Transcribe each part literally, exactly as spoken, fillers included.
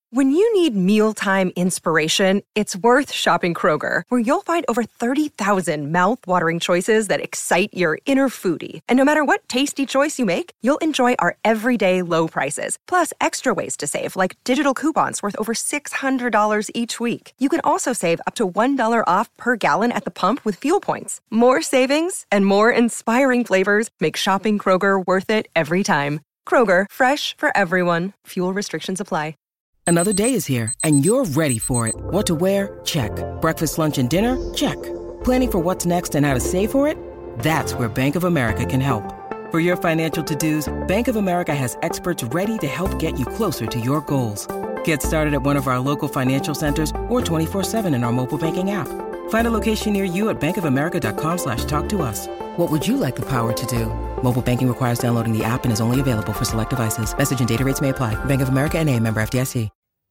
When you need mealtime inspiration, it's worth shopping Kroger, where you'll find over thirty thousand mouth-watering choices that excite your inner foodie. And no matter what tasty choice you make, you'll enjoy our everyday low prices, plus extra ways to save, like digital coupons worth over six hundred dollars each week. You can also save up to one dollar off per gallon at the pump with fuel points. More savings and more inspiring flavors make shopping Kroger worth it every time. Kroger, fresh for everyone. Fuel restrictions apply. Another day is here, and you're ready for it. What to wear? Check. Breakfast, lunch, and dinner? Check. Planning for what's next and how to save for it? That's where Bank of America can help. For your financial to-dos, Bank of America has experts ready to help get you closer to your goals. Get started at one of our local financial centers or twenty-four seven in our mobile banking app. Find a location near you at bankofamerica.com slash talk to us. What would you like the power to do? Mobile banking requires downloading the app and is only available for select devices. Message and data rates may apply. Bank of America N A, member F D I C.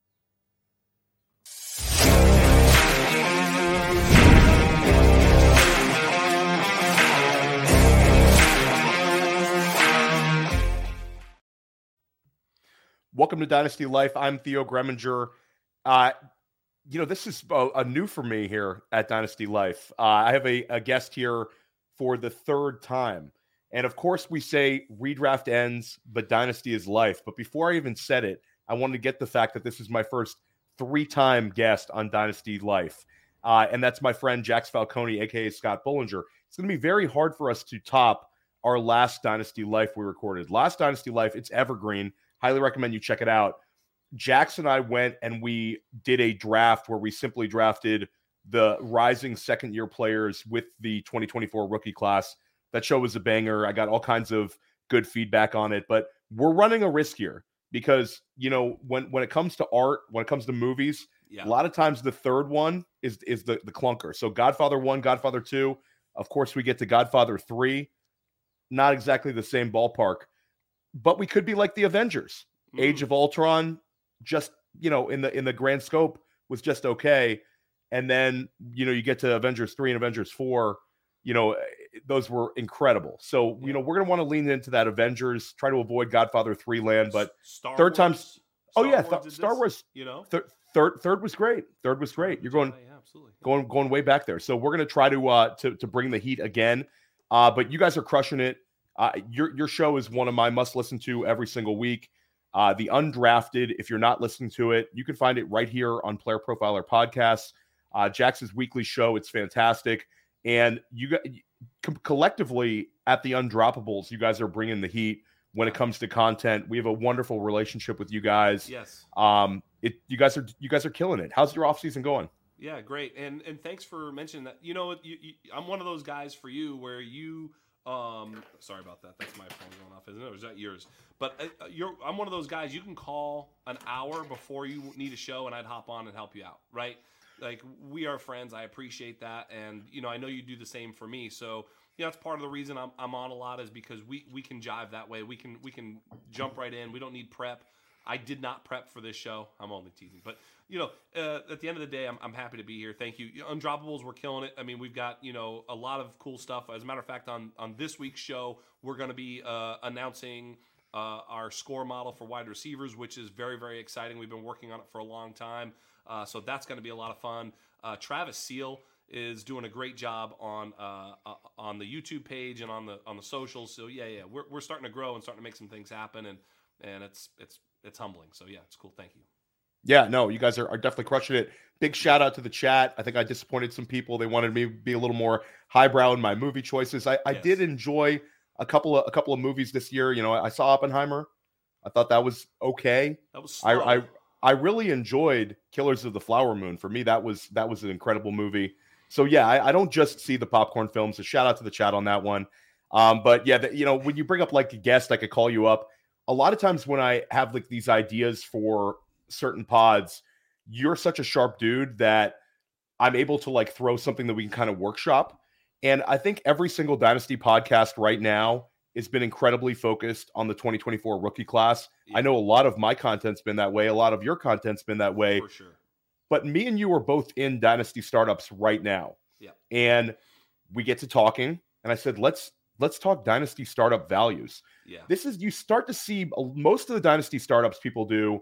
Welcome to Dynasty Life. I'm Theo Greminger. Uh, you know, this is a, a new for me here at Dynasty Life. Uh, I have a, a guest here for the third time. And of course, we say redraft ends, but Dynasty is life. But before I even said it, I wanted to get the fact that this is my first three-time guest on Dynasty Life. Uh, and that's my friend Jax Falcone, a k a. Scott Bullinger. It's going to be very hard for us to top our last Dynasty Life we recorded. Last Dynasty Life, it's evergreen. Highly recommend you check it out. Jax and I went and we did a draft where we simply drafted the rising second-year players with the twenty twenty-four rookie class. That show was a banger. I got all kinds of good feedback on it, but we're running a risk here because, you know, when, when it comes to art, when it comes to movies, yeah. a lot of times the third one is, is the, the clunker. So Godfather one, Godfather two, of course we get to Godfather three, not exactly the same ballpark. But we could be like the Avengers. Mm. Age of Ultron, just, you know, in the in the grand scope was just okay. And then, you know, you get to Avengers three and Avengers four, you know, those were incredible. So, yeah. you know, we're going to want to lean into that Avengers, try to avoid Godfather three land, but Star third time. Oh, Star yeah. Wars Th- Star Wars, you know, th- third, third was great. Third was great. You're going, yeah, absolutely. going, going way back there. So we're going to try to, uh, to, to bring the heat again. Uh, but you guys are crushing it. Uh, your your show is one of my must listen to every single week. Uh, the Undrafted, if you're not listening to it, you can find it right here on Player Profiler Podcasts. Uh, Jax's weekly show, it's fantastic. And you got collectively at the Undroppables, you guys are bringing the heat when it comes to content. We have a wonderful relationship with you guys. Yes. Um, it you guys are you guys are killing it. How's your off season going? Yeah, great. And and thanks for mentioning that. You know, you, you, I'm one of those guys for you where you. Um, sorry about that. That's my phone going off, isn't it? Or is that yours? But uh, you're, I'm one of those guys. You can call an hour before you need a show, and I'd hop on and help you out, right? Like, we are friends. I appreciate that, and you know, I know you do the same for me. So, you know, that's part of the reason I'm I'm on a lot is because we we can jive that way. We can we can jump right in. We don't need prep. I did not prep for this show. I'm only teasing, but you know, uh, at the end of the day, I'm, I'm happy to be here. Thank you. Undroppables, we're killing it. I mean, we've got, you know, a lot of cool stuff. As a matter of fact, on, on this week's show, we're going to be uh, announcing uh, our score model for wide receivers, which is very, very exciting. We've been working on it for a long time. Uh, so that's going to be a lot of fun. Uh, Travis Seal is doing a great job on uh, uh, on the YouTube page and on the on the socials. So yeah, yeah, we're we're starting to grow and starting to make some things happen, and and it's it's it's humbling. So yeah, it's cool. Thank you. Yeah, no, you guys are, are definitely crushing it. Big shout out to the chat. I think I disappointed some people. They wanted me to be a little more highbrow in my movie choices. I, I yes. did enjoy a couple of a couple of movies this year. You know, I saw Oppenheimer. I thought that was okay. That was I, I I really enjoyed Killers of the Flower Moon. For me, that was that was an incredible movie. So yeah, I, I don't just see the popcorn films. So shout out to the chat on that one. Um, but yeah, the, you know, when you bring up like a guest, I could call you up. A lot of times when I have like these ideas for certain pods, you're such a sharp dude that I'm able to like throw something that we can kind of workshop. And I think every single Dynasty podcast right now has been incredibly focused on the twenty twenty-four rookie class. Yeah. I know a lot of my content's been that way. A lot of your content's been that way. For sure. But me and you are both in Dynasty startups right now. Yeah. And we get to talking. And I said, let's let's talk Dynasty startup values. Yeah. This is, you start to see most of the Dynasty startups people do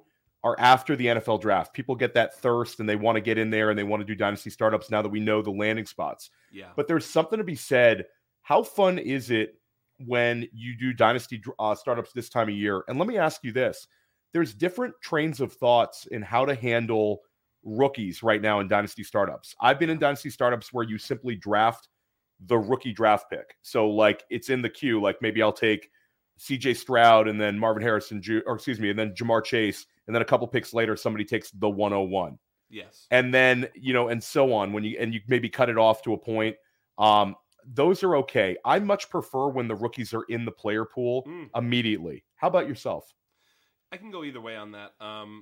are after the N F L draft. People get that thirst and they want to get in there and they want to do dynasty startups now that we know the landing spots. Yeah. But there's something to be said. How fun is it when you do dynasty uh, startups this time of year? And let me ask you this. There's different trains of thoughts in how to handle rookies right now in dynasty startups. I've been in dynasty startups where you simply draft the rookie draft pick. So like it's in the queue, like maybe I'll take C J Stroud and then Marvin Harrison, or excuse me, and then Jamar Chase. And then a couple picks later, somebody takes the one oh one. Yes. And then, you know, and so on when you, and you maybe cut it off to a point. Um, those are okay. I much prefer when the rookies are in the player pool mm. immediately. How about yourself? I can go either way on that. Um,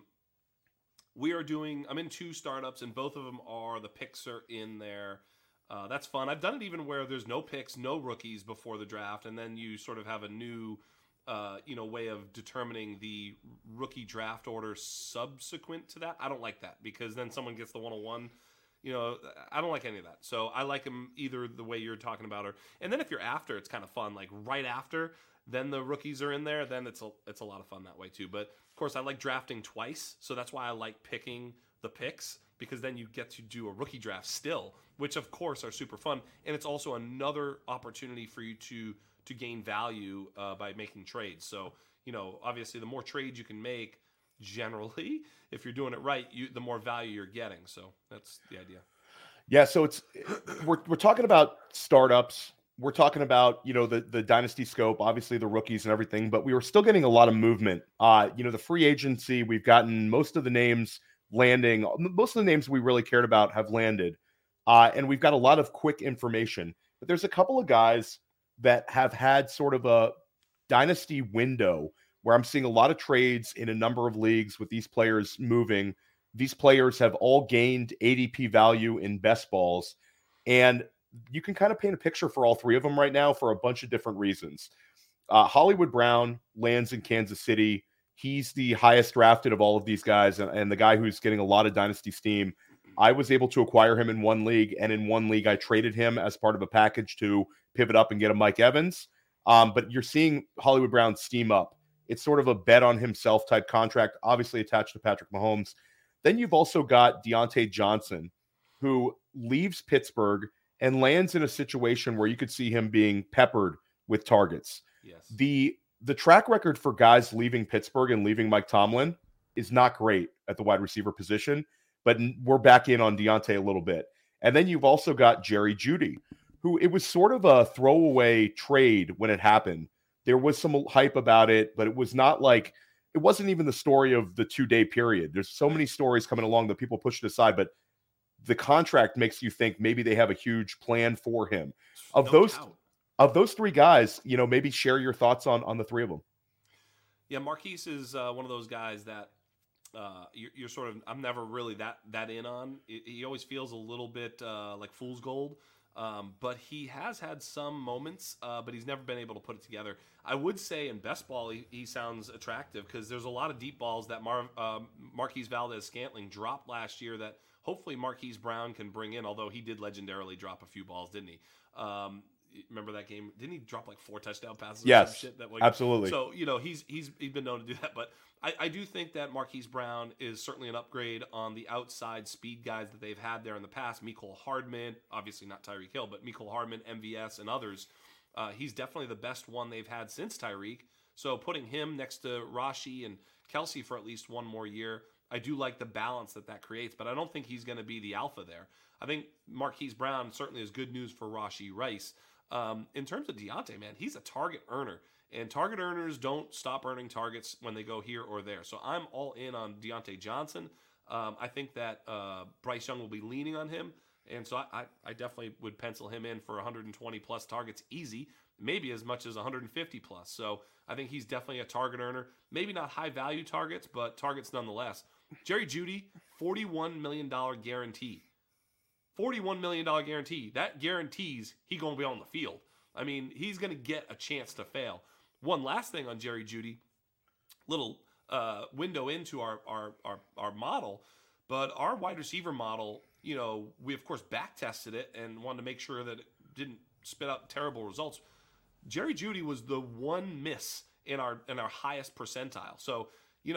we are doing, I'm in two startups and both of them are, the picks are in there. Uh, that's fun. I've done it even where there's no picks, no rookies before the draft. And then you sort of have a new, uh, you know, way of determining the rookie draft order subsequent to that. I don't like that because then someone gets the one oh one. You know, I don't like any of that. So I like them either the way you're talking about, or and then if you're after, it's kind of fun. Like right after, then the rookies are in there. Then it's a it's a lot of fun that way too. But of course, I like drafting twice, so that's why I like picking the picks because then you get to do a rookie draft still, which of course are super fun, and it's also another opportunity for you to to gain value uh, by making trades. So you know, obviously, the more trades you can make. Generally, if you're doing it right, you the more value you're getting. So that's the idea. Yeah. So it's we're we're talking about startups. We're talking about you know the the dynasty scope, obviously the rookies and everything. But we were still getting a lot of movement. Uh, you know, the free agency. We've gotten most of the names landing. Most of the names we really cared about have landed, uh, and we've got a lot of quick information. But there's a couple of guys that have had sort of a dynasty window. Where I'm seeing a lot of trades in a number of leagues with these players moving. These players have all gained A D P value in best balls. And you can kind of paint a picture for all three of them right now for a bunch of different reasons. Uh, Hollywood Brown lands in Kansas City. He's the highest drafted of all of these guys and, and the guy who's getting a lot of dynasty steam. I was able to acquire him in one league, and in one league I traded him as part of a package to pivot up and get a Mike Evans. Um, but you're seeing Hollywood Brown steam up. It's sort of a bet on himself type contract, obviously attached to Patrick Mahomes. Then you've also got Deontay Johnson, who leaves Pittsburgh and lands in a situation where you could see him being peppered with targets. Yes. The the track record for guys leaving Pittsburgh and leaving Mike Tomlin is not great at the wide receiver position, but we're back in on Deontay a little bit. And then you've also got Jerry Jeudy, who it was sort of a throwaway trade when it happened. There was some hype about it, but it was not like, it wasn't even the story of the two-day period. There's so many stories coming along that people pushed aside, but the contract makes you think maybe they have a huge plan for him. Of no those doubt. Of those three guys, you know, maybe share your thoughts on, on the three of them. Yeah, Marquise is uh, one of those guys that uh, you're, you're sort of, I'm never really that that in on. It, he always feels a little bit uh, like fool's gold. Um, but he has had some moments, uh, but he's never been able to put it together. I would say in best ball, he, he sounds attractive because there's a lot of deep balls that Mar- um, Marquise Valdez-Scantling dropped last year that hopefully Marquise Brown can bring in, although he did legendarily drop a few balls, didn't he? Um, remember that game? Didn't he drop like four touchdown passes? Yes, or some shit that, like, absolutely. So, you know, he's he's he's been known to do that, but I, I do think that Marquise Brown is certainly an upgrade on the outside speed guys that they've had there in the past. Mecole Hardman, obviously not Tyreek Hill, but Mecole Hardman, M V S, and others. Uh, he's definitely the best one they've had since Tyreek. So putting him next to Rashi and Kelsey for at least one more year, I do like the balance that that creates, but I don't think he's going to be the alpha there. I think Marquise Brown certainly is good news for Rashi Rice. Um, in terms of Deontay, man, he's a target earner. And target earners don't stop earning targets when they go here or there. So I'm all in on Deontay Johnson. Um, I think that uh, Bryce Young will be leaning on him. And so I, I, I definitely would pencil him in for one hundred twenty plus targets easy, maybe as much as one hundred fifty plus. So I think he's definitely a target earner. Maybe not high value targets, but targets nonetheless. Jerry Jeudy, forty-one million dollars guarantee. forty-one million dollars guarantee. That guarantees he's going to be on the field. I mean, he's going to get a chance to fail. One last thing on Jerry Jeudy, little uh, window into our, our our our model, but our wide receiver model, you know, we of course back tested it and wanted to make sure that it didn't spit out terrible results. Jerry Jeudy was the one miss in our in our highest percentile. So, you know,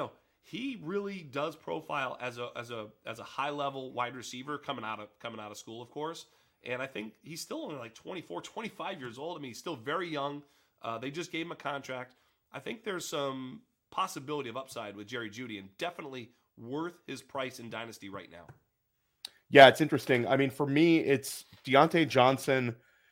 he really does profile as a as a as a high level wide receiver coming out of coming out of school, of course. And I think he's still only like twenty-four, twenty-five years old. I mean, he's still very young. Uh, they just gave him a contract. I think there's some possibility of upside with Jerry Jeudy, and definitely worth his price in Dynasty right now. Yeah, it's interesting. I mean, for me, it's Deontay Johnson.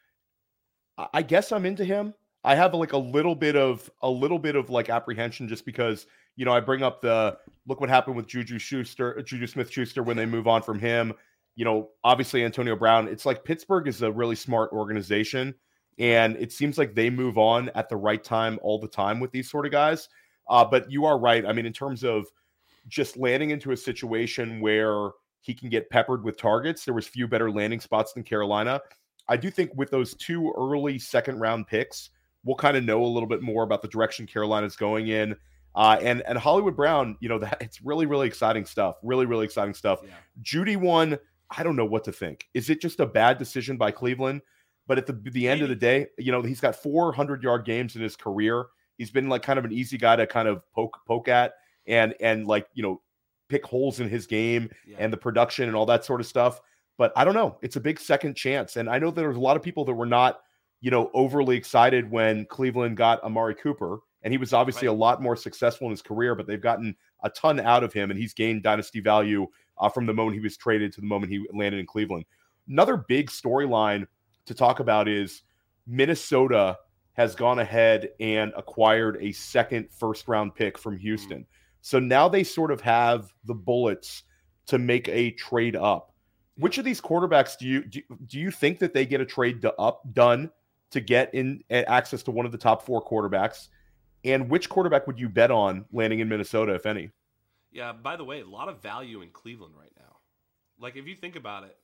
I guess I'm into him. I have like a little bit of a little bit of like apprehension just because, you know, I bring up the look what happened with Juju Schuster, Juju Smith-Schuster when they move on from him. You know, obviously Antonio Brown. It's like Pittsburgh is a really smart organization, and it seems like they move on at the right time all the time with these sort of guys. Uh, but you are right. I mean, in terms of just landing into a situation where he can get peppered with targets, there was few better landing spots than Carolina. I do think with those two early second round picks, we'll kind of know a little bit more about the direction Carolina's going in. Uh, and, and Hollywood Brown, you know, that it's really, really exciting stuff. Really, really exciting stuff. Yeah. Jeudy one, I don't know what to think. Is it just a bad decision by Cleveland? But at the, the end of the day, you know, he's got four hundred yard games in his career. He's been like kind of an easy guy to kind of poke, poke at and, and like, you know, pick holes in his game yeah. and the production and all that sort of stuff. But I don't know. It's a big second chance. And I know there was a lot of people that were not, you know, overly excited when Cleveland got Amari Cooper. And he was obviously right. a lot more successful in his career, but they've gotten a ton out of him. And he's gained dynasty value uh, from the moment he was traded to the moment he landed in Cleveland. Another big storyline to talk about is Minnesota has gone ahead and acquired a second first round pick from Houston. Mm. So now they sort of have the bullets to make a trade up. Which of these quarterbacks do you do, do you think that they get a trade to up done to get in access to one of the top four quarterbacks? And which quarterback would you bet on landing in Minnesota, if any? Yeah, by the way, a lot of value in Cleveland right now. Like, if you think about it,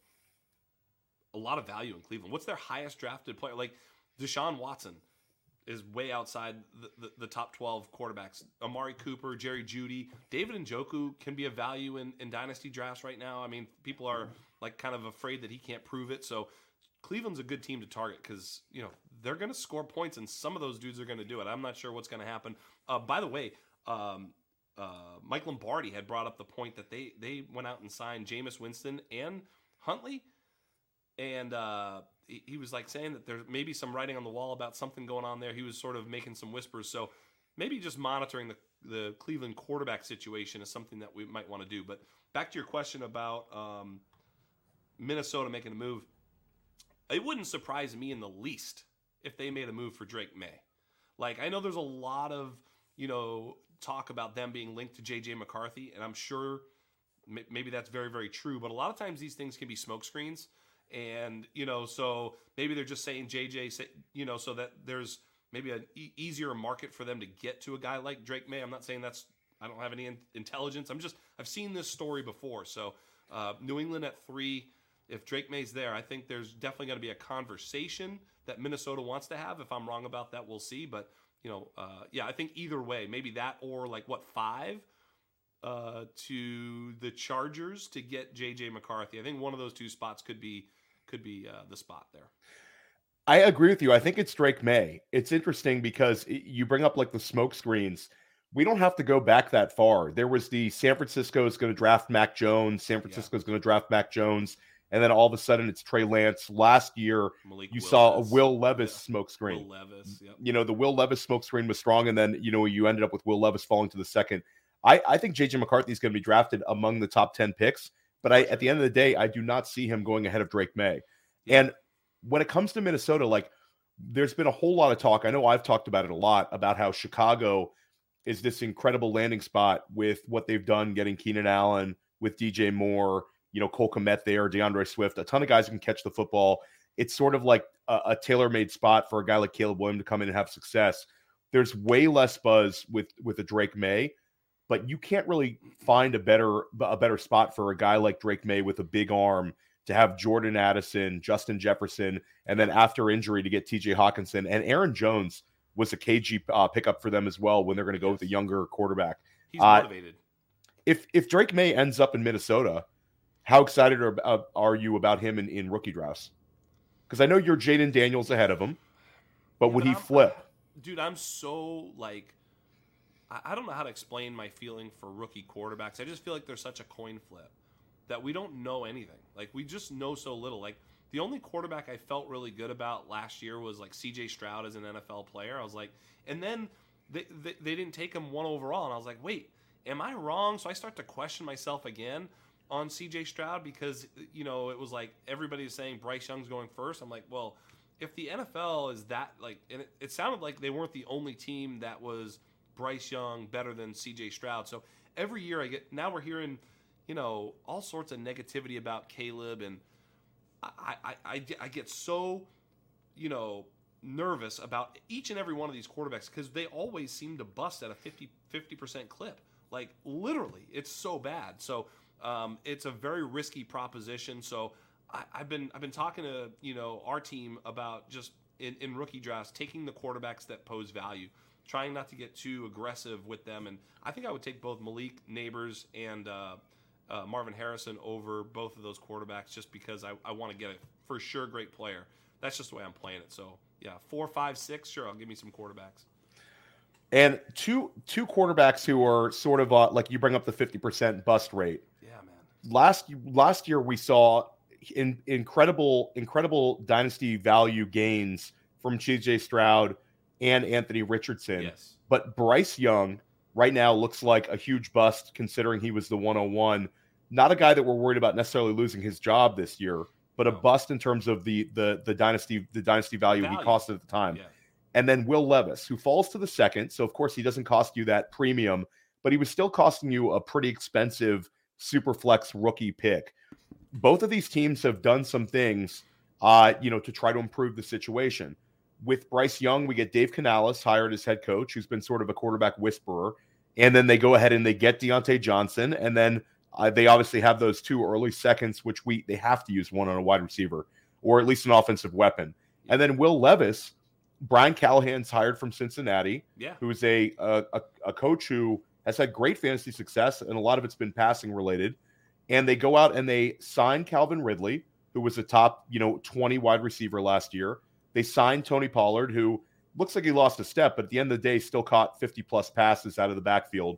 a lot of value in Cleveland. What's their highest drafted player? Like, Deshaun Watson is way outside the, the, the top twelve quarterbacks. Amari Cooper, Jerry Jeudy, David Njoku can be a value in, in dynasty drafts right now. I mean, people are like kind of afraid that he can't prove it. So Cleveland's a good team to target because, you know, they're going to score points and some of those dudes are going to do it. I'm not sure what's going to happen. Uh, by the way, um, uh, Mike Lombardi had brought up the point that they, they went out and signed Jameis Winston and Huntley. And uh, he, he was like saying that there's maybe some writing on the wall about something going on there. He was sort of making some whispers. So maybe just monitoring the, the Cleveland quarterback situation is something that we might want to do. But back to your question about um, Minnesota making a move. It wouldn't surprise me in the least if they made a move for Drake May. Like, I know there's a lot of, you know, talk about them being linked to J J McCarthy, and I'm sure maybe that's very, very true. But a lot of times these things can be smokescreens. And, you know, so maybe they're just saying J J, you know, so that there's maybe an e- easier market for them to get to a guy like Drake May. I'm not saying that's, I don't have any in- intelligence. I'm just, I've seen this story before. So uh, New England at three, if Drake May's there, I think there's definitely going to be a conversation that Minnesota wants to have. If I'm wrong about that, we'll see. But, you know, uh, yeah, I think either way, maybe that or like what, five uh, to the Chargers to get J J McCarthy. I think one of those two spots could be could be uh, the spot there. I agree with you. I think it's Drake May. It's interesting because it, you bring up like the smoke screens. We don't have to go back that far. There was the San Francisco is going to draft Mac Jones. San Francisco is yeah. going to draft Mac Jones. And then all of a sudden it's Trey Lance. Last year, Malik you Willis. saw a Will Levis yeah. smoke screen. Will Levis, yep. You know, the Will Levis smoke screen was strong. And then, you know, you ended up with Will Levis falling to the second. I, I think J J McCarthy is going to be drafted among the top ten picks. But I, at the end of the day, I do not see him going ahead of Drake May. Yeah. And when it comes to Minnesota, like there's been a whole lot of talk. I know I've talked about it a lot about how Chicago is this incredible landing spot with what they've done, getting Keenan Allen with D J Moore, you know, Cole Kmet there, DeAndre Swift, a ton of guys who can catch the football. It's sort of like a, a tailor-made spot for a guy like Caleb Williams to come in and have success. There's way less buzz with, with a Drake May, but you can't really find a better a better spot for a guy like Drake May with a big arm to have Jordan Addison, Justin Jefferson, and then after injury to get T J Hawkinson. And Aaron Jones was a K G uh, pickup for them as well when they're going to go yes. with a younger quarterback. He's motivated. Uh, if if Drake May ends up in Minnesota, how excited are, uh, are you about him in, in rookie drafts? Because I know you're Jaden Daniels ahead of him, but yeah, would but he I'm, flip? Dude, I'm so like, I, I don't know how to explain my feeling for rookie quarterbacks. I just feel like there's such a coin flip that we don't know anything. Like, we just know so little. Like, the only quarterback I felt really good about last year was like C J Stroud as an N F L player. I was like, and then they, they, they didn't take him one overall. And I was like, wait, am I wrong? So I start to question myself again on C J Stroud because, you know, it was like everybody was saying Bryce Young's going first. I'm like, well, if the N F L is that, like, and it, it sounded like they weren't the only team that was Bryce Young better than C J Stroud. So every year I get, now we're hearing, you know, all sorts of negativity about Caleb, and I, I, I, I get so, you know, nervous about each and every one of these quarterbacks because they always seem to bust at a fifty percent clip. Like, literally, it's so bad. So um, it's a very risky proposition. So I, I've been I've been talking to, you know, our team about just in, in rookie drafts taking the quarterbacks that pose value, trying not to get too aggressive with them. And I think I would take both Malik Neighbors and uh, uh, Marvin Harrison over both of those quarterbacks just because I, I want to get a for sure great player. That's just the way I'm playing it. So yeah, four, five, six, sure, I'll give me some quarterbacks. And two two quarterbacks who are sort of uh, like you bring up the fifty percent bust rate. Yeah, man. Last last year we saw in, incredible incredible dynasty value gains from C J Stroud and Anthony Richardson. Yes. But Bryce Young right now looks like a huge bust considering he was the one oh one. Not a guy that we're worried about necessarily losing his job this year, but a bust in terms of the the the dynasty the dynasty value, value. he cost at the time. Yeah. And then Will Levis, who falls to the second. So, of course, he doesn't cost you that premium, but he was still costing you a pretty expensive super flex rookie pick. Both of these teams have done some things, uh, you know, to try to improve the situation. With Bryce Young, we get Dave Canales hired as head coach, who's been sort of a quarterback whisperer. And then they go ahead and they get Deontay Johnson. And then uh, they obviously have those two early seconds, which we they have to use one on a wide receiver, or at least an offensive weapon. And then Will Levis, Brian Callahan's hired from Cincinnati, yeah. who is a, a a coach who has had great fantasy success, and a lot of it's been passing related. And they go out and they sign Calvin Ridley, who was a top, you know, twenty wide receiver last year. They signed Tony Pollard, who looks like he lost a step, but at the end of the day, still caught fifty plus passes out of the backfield.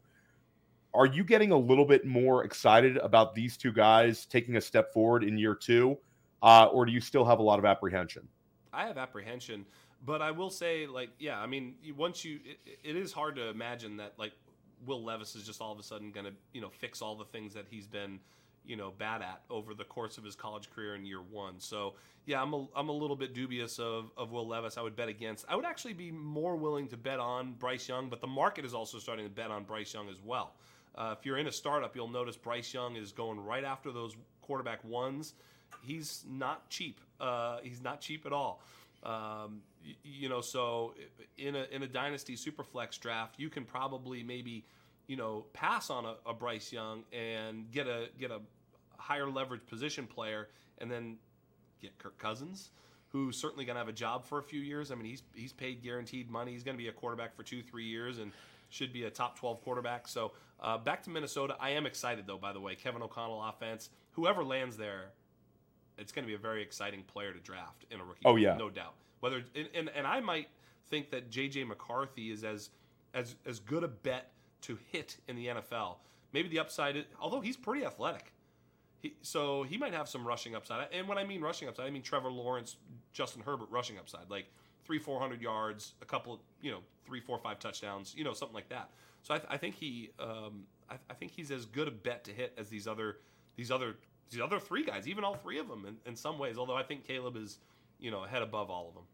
Are you getting a little bit more excited about these two guys taking a step forward in year two, uh, or do you still have a lot of apprehension? I have apprehension. But I will say, like, yeah, I mean, once you, it, it is hard to imagine that, like, Will Levis is just all of a sudden going to, you know, fix all the things that he's been, you know, bad at over the course of his college career in year one. So, yeah, I'm a, I'm a little bit dubious of, of Will Levis. I would bet against. I would actually be more willing to bet on Bryce Young, but the market is also starting to bet on Bryce Young as well. Uh, if you're in a startup, you'll notice Bryce Young is going right after those quarterback ones. He's not cheap. Uh, he's not cheap at all. Um, you, you know, so in a in a dynasty superflex draft, you can probably maybe, you know, pass on a, a Bryce Young and get a get a higher leverage position player, and then get Kirk Cousins, who's certainly going to have a job for a few years. I mean, he's he's paid guaranteed money. He's going to be a quarterback for two, three years, and should be a top twelve quarterback. So uh, back to Minnesota. I am excited though. By the way, Kevin O'Connell offense. Whoever lands there, it's going to be a very exciting player to draft in a rookie. Oh, yeah. No doubt. Whether and, and, and I might think that J J McCarthy is as as as good a bet to hit in the N F L. Maybe the upside is, although he's pretty athletic. He, so he might have some rushing upside. And when I mean rushing upside, I mean Trevor Lawrence, Justin Herbert rushing upside. Like three, four hundred yards, a couple, you know, three, four, five touchdowns, you know, something like that. So I, th- I think he, um, I, I think he's as good a bet to hit as these other, these other, these other three guys, even all three of them in, in some ways. Although I think Caleb is, you know, ahead above all of them.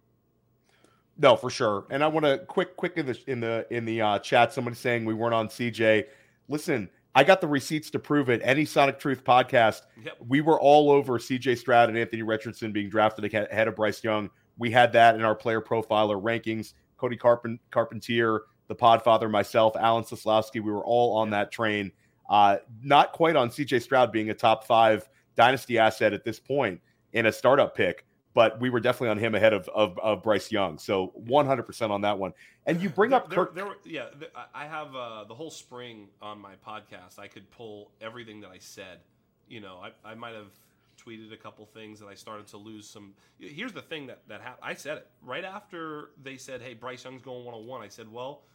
No, for sure. And I want to quick, quick in the in the in the uh, chat. Somebody saying we weren't on C J. Listen, I got the receipts to prove it. Any Sonic Truth podcast, yep. We were all over C J Stroud and Anthony Richardson being drafted ahead of Bryce Young. We had that in our player profiler rankings. Cody Carpen- Carpentier, the Podfather, myself, Alan Soslowski, we were all on that train. Uh, not quite on C J Stroud being a top five dynasty asset at this point in a startup pick, but we were definitely on him ahead of of, of Bryce Young. So one hundred percent on that one. And you bring there, up there, Kirk. There, yeah, there, I have uh, the whole spring on my podcast. I could pull everything that I said. You know, I, I might have tweeted a couple things that I started to lose some. Here's the thing that, that happened. I said it right after they said, hey, Bryce Young's going one oh one. I said, well,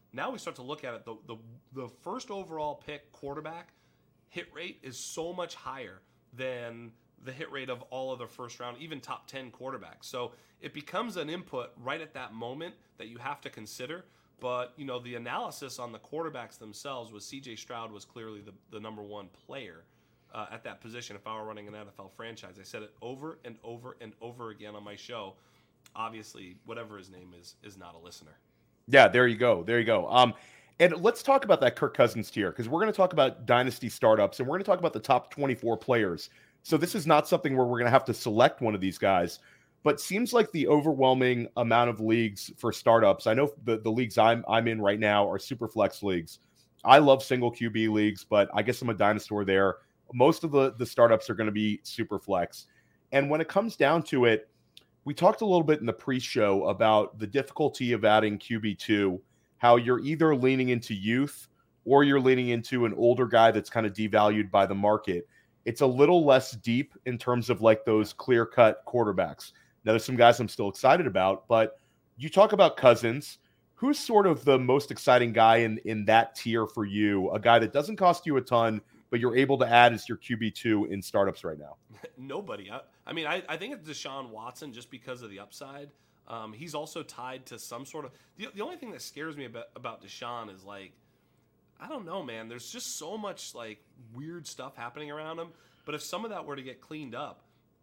Now we start to look at it. The the, the first overall pick quarterback hit rate is so much higher than the hit rate of all other first round, even top ten quarterbacks. So it becomes an input right at that moment that you have to consider. But, you know, the analysis on the quarterbacks themselves was C J Stroud was clearly the, the number one player uh, at that position. If I were running an N F L franchise, I said it over and over and over again on my show. Obviously, whatever his name is, is not a listener. Yeah, there you go. There you go. Um, and let's talk about that Kirk Cousins tier, because we're going to talk about dynasty startups, and we're going to talk about the top twenty-four players. So this is not something where we're going to have to select one of these guys, but seems like the overwhelming amount of leagues for startups. I know the, the leagues I'm I'm in right now are super flex leagues. I love single Q B leagues, but I guess I'm a dinosaur there. Most of the, the startups are going to be super flex. And when it comes down to it, we talked a little bit in the pre-show about the difficulty of adding Q B two, how you're either leaning into youth or you're leaning into an older guy that's kind of devalued by the market. It's a little less deep in terms of like those clear-cut quarterbacks. Now, there's some guys I'm still excited about, but you talk about Cousins. Who's sort of the most exciting guy in, in that tier for you? A guy that doesn't cost you a ton, but you're able to add as your Q B two in startups right now? Nobody. I, I mean, I, I think it's Deshaun Watson just because of the upside. Um, he's also tied to some sort of the, – the only thing that scares me about, about Deshaun is like – I don't know, man. There's just so much like weird stuff happening around him. But if some of that were to get cleaned up,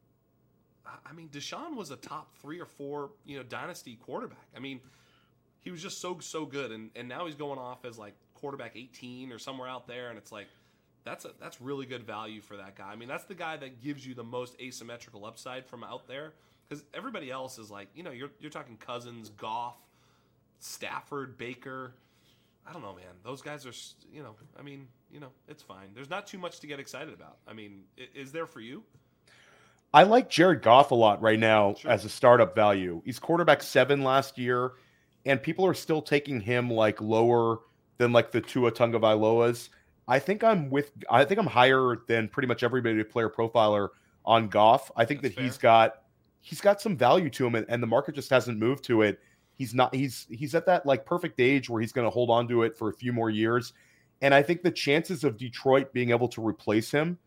I mean, Deshaun was a top three or four, you know, dynasty quarterback. I mean, he was just so, so good. And, and now he's going off as like quarterback eighteen or somewhere out there. And it's like, that's a, that's really good value for that guy. I mean, that's the guy that gives you the most asymmetrical upside from out there. Because everybody else is like, you know, you're, you're talking Cousins, Goff, Stafford, Baker. I don't know, man. Those guys are, you know, I mean, you know, it's fine. There's not too much to get excited about. I mean, is there for you? I like Jared Goff a lot right now Sure. as a startup value. He's quarterback seven last year, and people are still taking him like lower than like the Tua Tagovailoas. I think I'm with, I think I'm higher than pretty much everybody player profiler on Goff. I think That's that fair. he's got, he's got some value to him, and, and the market just hasn't moved to it. He's not, he's, he's at that like perfect age where he's going to hold on to it for a few more years. And I think the chances of Detroit being able to replace him,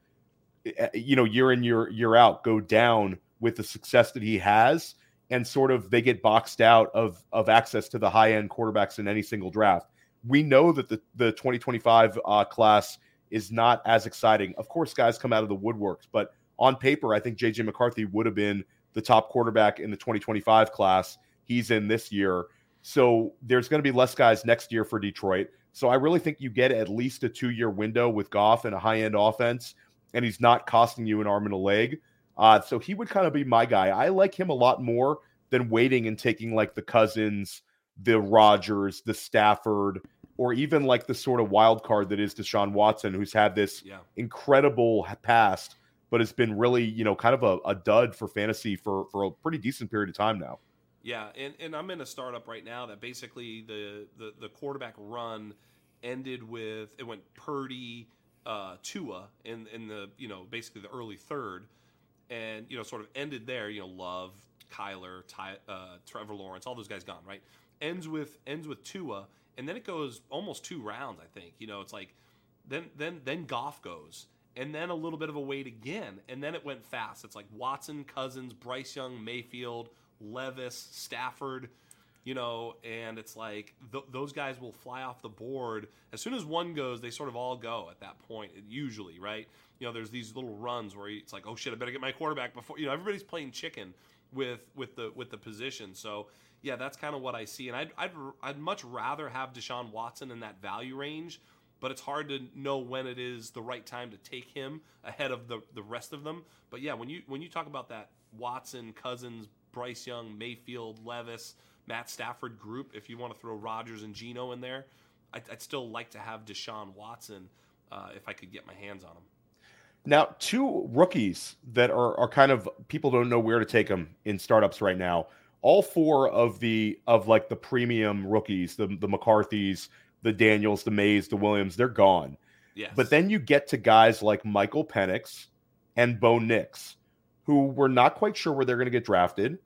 you know, year in, year, year out, go down with the success that he has. And sort of, they get boxed out of, of access to the high end quarterbacks in any single draft. We know that the, the twenty twenty-five uh, class is not as exciting. Of course, guys come out of the woodworks, but on paper, I think J J McCarthy would have been the top quarterback in the twenty twenty-five class. He's in this year. So there's going to be less guys next year for Detroit. So I really think you get at least a two-year window with Goff and a high-end offense, and he's not costing you an arm and a leg. Uh, so he would kind of be my guy. I like him a lot more than waiting and taking like the Cousins, the Rodgers, the Stafford, or even like the sort of wild card that is Deshaun Watson, who's had this Yeah. incredible past, but has been really, you know, kind of a, a dud for fantasy for, for a pretty decent period of time now. Yeah, and, and I'm in a startup right now that basically the, the, the quarterback run ended with, it went Purdy, uh, Tua in in the, you know, basically the early third, and, you know, sort of ended there, you know, Love, Kyler, Ty, uh, Trevor Lawrence, all those guys gone, right? Ends with ends with Tua, and then it goes almost two rounds, I think. You know, it's like then then then Goff goes, and then a little bit of a wait again, and then it went fast. It's like Watson, Cousins, Bryce Young, Mayfield, Levis, Stafford, you know, and it's like th- those guys will fly off the board. As soon as one goes, they sort of all go at that point, usually, right? You know, there's these little runs where it's like, oh shit, I better get my quarterback before, you know, everybody's playing chicken with with the with the position. So yeah, that's kind of what I see, and I'd I'd I'd much rather have Deshaun Watson in that value range, but it's hard to know when it is the right time to take him ahead of the the rest of them. But yeah, when you when you talk about that Watson, Cousins, Bryce Young, Mayfield, Levis, Matt Stafford group, if you want to throw Rodgers and Geno in there, I'd, I'd still like to have Deshaun Watson uh, if I could get my hands on him. Now, two rookies that are, are kind of, people don't know where to take them in startups right now. All four of the, of like the premium rookies, the, the McCarthys, the Daniels, the Mays, the Williams, they're gone. Yes. But then you get to guys like Michael Penix and Bo Nix, who we're not quite sure where they're going to get drafted.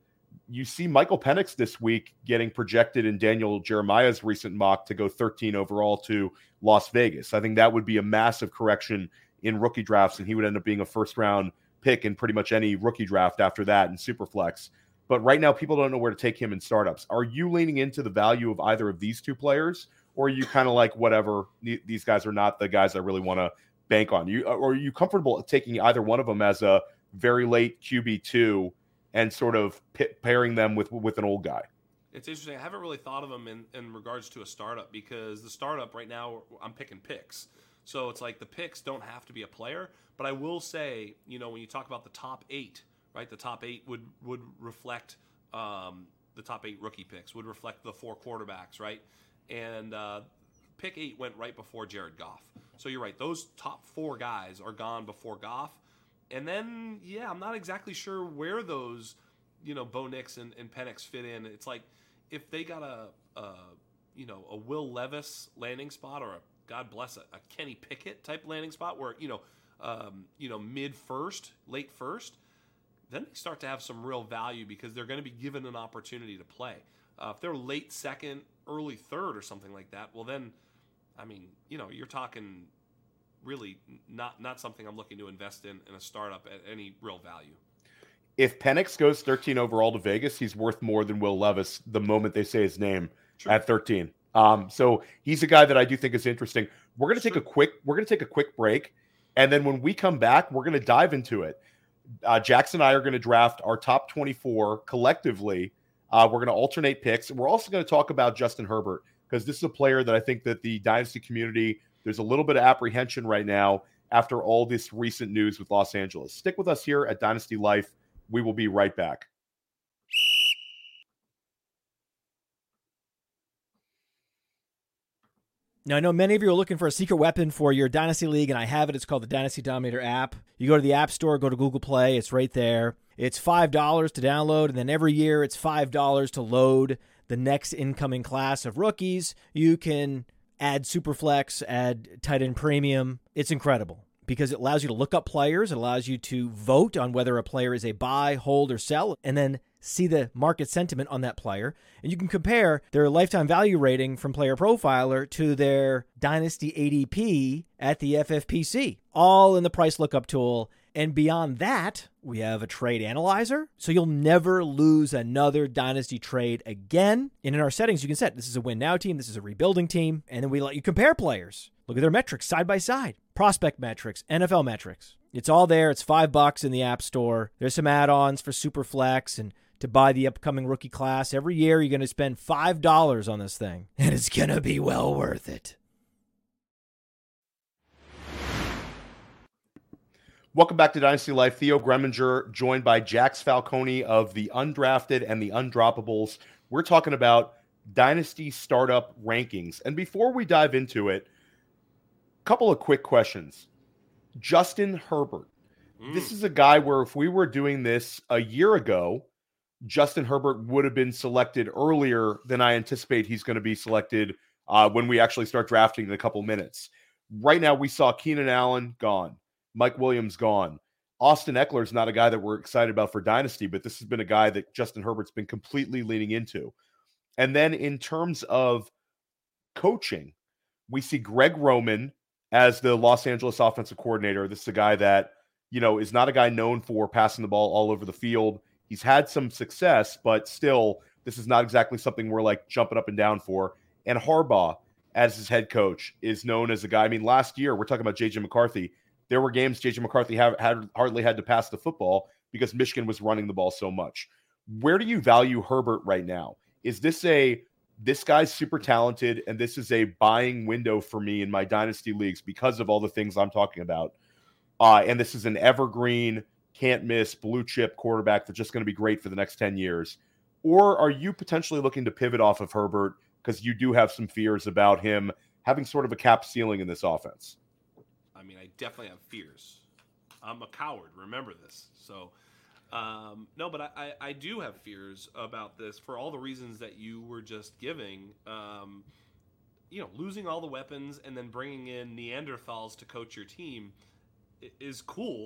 you see Michael Penix this week getting projected in Daniel Jeremiah's recent mock to go thirteen overall to Las Vegas. I think that would be a massive correction in rookie drafts, and he would end up being a first-round pick in pretty much any rookie draft after that in Superflex. But right now, people don't know where to take him in startups. Are you leaning into the value of either of these two players, or are you kind of like, whatever, these guys are not the guys I really want to bank on? You, or are you comfortable taking either one of them as a very late Q B two and sort of p- pairing them with with an old guy? It's interesting. I haven't really thought of them in, in regards to a startup, because the startup right now, I'm picking picks. So it's like the picks don't have to be a player. But I will say, you know, when you talk about the top eight, right, the top eight would, would reflect um, the top eight rookie picks, would reflect the four quarterbacks, right? And uh, pick eight went right before Jared Goff. So you're right. Those top four guys are gone before Goff. And then, yeah, I'm not exactly sure where those, you know, Bo Nix and, and Penix fit in. It's like if they got a, a, you know, a Will Levis landing spot, or a, God bless it, a Kenny Pickett type landing spot where, you know, um, you know, mid first, late first, then they start to have some real value because they're going to be given an opportunity to play. Uh, if they're late second, early third or something like that, well then, I mean, you know, you're talking really not not something I'm looking to invest in in a startup at any real value. If Penix goes thirteen overall to Vegas, he's worth more than Will Levis the moment they say his name True. At thirteen. Um, so he's a guy that I do think is interesting. We're going to take a quick we're going to take a quick break, and then when we come back, we're going to dive into it. Uh, Jackson and I are going to draft our top twenty-four collectively. Uh, we're going to alternate picks. We're also going to talk about Justin Herbert, because this is a player that I think that the Dynasty community, there's a little bit of apprehension right now after all this recent news with Los Angeles. Stick with us here at Dynasty Life. We will be right back. Now, I know many of you are looking for a secret weapon for your Dynasty League, and I have it. It's called the Dynasty Dominator app. You go to the App Store, go to Google Play. It's right there. It's five dollars to download, and then every year it's five dollars to load the next incoming class of rookies. You can add Superflex, add tight end premium. It's incredible because it allows you to look up players. It allows you to vote on whether a player is a buy, hold, or sell, and then see the market sentiment on that player. And you can compare their lifetime value rating from Player Profiler to their Dynasty A D P at the F F P C, all in the price lookup tool. And beyond that, we have a trade analyzer, so you'll never lose another Dynasty trade again. And in our settings, you can set this is a win now team, this is a rebuilding team, and then we let you compare players. Look at their metrics side by side, prospect metrics, N F L metrics. It's all there. It's five bucks in the App Store. There's some add-ons for Superflex and to buy the upcoming rookie class. Every year, you're going to spend five dollars on this thing, and it's going to be well worth it. Welcome back to Dynasty Life. Theo Greminger, joined by Jax Falcone of the Undrafted and the Undroppables. We're talking about Dynasty startup rankings. And before we dive into it, a couple of quick questions. Justin Herbert. Mm. This is a guy where if we were doing this a year ago, Justin Herbert would have been selected earlier than I anticipate he's going to be selected uh, when we actually start drafting in a couple minutes. Right now, we saw Keenan Allen gone. Mike Williams gone. Austin Eckler's not a guy that we're excited about for Dynasty, but this has been a guy that Justin Herbert's been completely leaning into. And then in terms of coaching, we see Greg Roman as the Los Angeles offensive coordinator. This is a guy that, you know, is not a guy known for passing the ball all over the field. He's had some success, but still, this is not exactly something we're like jumping up and down for. And Harbaugh, as his head coach, is known as a guy. I mean, last year, we're talking about J J McCarthy. There were games J J McCarthy have, had hardly had to pass the football because Michigan was running the ball so much. Where do you value Herbert right now? Is this a, this guy's super talented, and this is a buying window for me in my Dynasty leagues because of all the things I'm talking about? Uh, and this is an evergreen, can't miss, blue chip quarterback that's just going to be great for the next ten years. Or are you potentially looking to pivot off of Herbert because you do have some fears about him having sort of a cap ceiling in this offense? I mean, I definitely have fears. I'm a coward. Remember this. So, um, no, but I, I, I do have fears about this for all the reasons that you were just giving. Um, you know, losing all the weapons and then bringing in Neanderthals to coach your team is cool.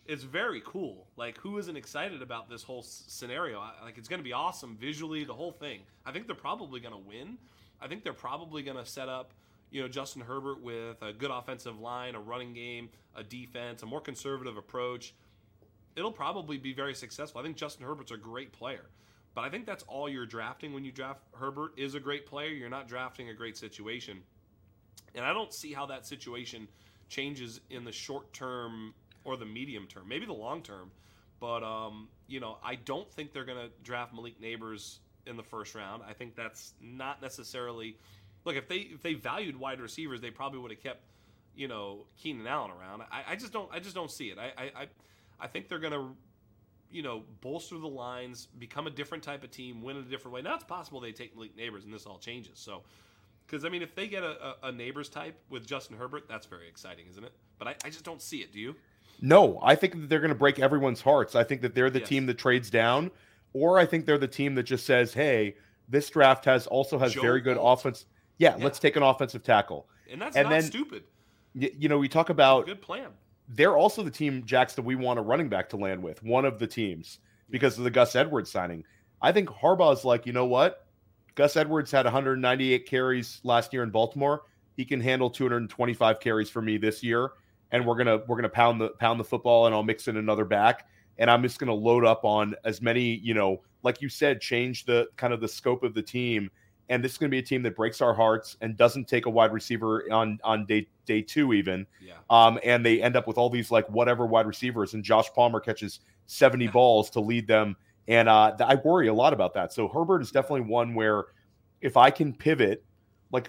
it's very cool. Like, who isn't excited about this whole s- scenario? I, like, it's going to be awesome visually, the whole thing. I think they're probably going to win. I think they're probably going to set up, you know, Justin Herbert with a good offensive line, a running game, a defense, a more conservative approach. It'll probably be very successful. I think Justin Herbert's a great player. But I think that's all you're drafting when you draft Herbert is a great player. You're not drafting a great situation. And I don't see how that situation changes in the short term or the medium term, maybe the long term. But, um, you know, I don't think they're going to draft Malik Nabers in the first round. I think that's not necessarily – look, if they if they valued wide receivers, they probably would have kept, you know, Keenan Allen around. I, I just don't I just don't see it. I I, I think they're going to, you know, bolster the lines, become a different type of team, win in a different way. Now it's possible they take Malik Nabers and this all changes. So – because, I mean, if they get a, a, a Neighbors type with Justin Herbert, that's very exciting, isn't it? But I, I just don't see it. Do you? No, I think that they're going to break everyone's hearts. I think that they're the Yes. team that trades down, or I think they're the team that just says, hey, this draft has also has Joe very good Alt. offense. Yeah, Yeah. let's take an offensive tackle. And that's And not then- stupid. Y- You know, we talk about Good plan. they're also the team, Jax, that we want a running back to land with, one of the teams, because of the Gus Edwards signing. I think Harbaugh's like, you know what? Gus Edwards had one hundred ninety-eight carries last year in Baltimore. He can handle two hundred twenty-five carries for me this year, and we're gonna we're gonna pound the pound the football, and I'll mix in another back, and I'm just gonna load up on as many, you know, like you said, change the kind of the scope of the team, and this is gonna be a team that breaks our hearts and doesn't take a wide receiver on on day day two even, Yeah. um, and they end up with all these like whatever wide receivers, and Josh Palmer catches seventy balls to lead them. And uh, th- I worry a lot about that. So Herbert is definitely one where if I can pivot, like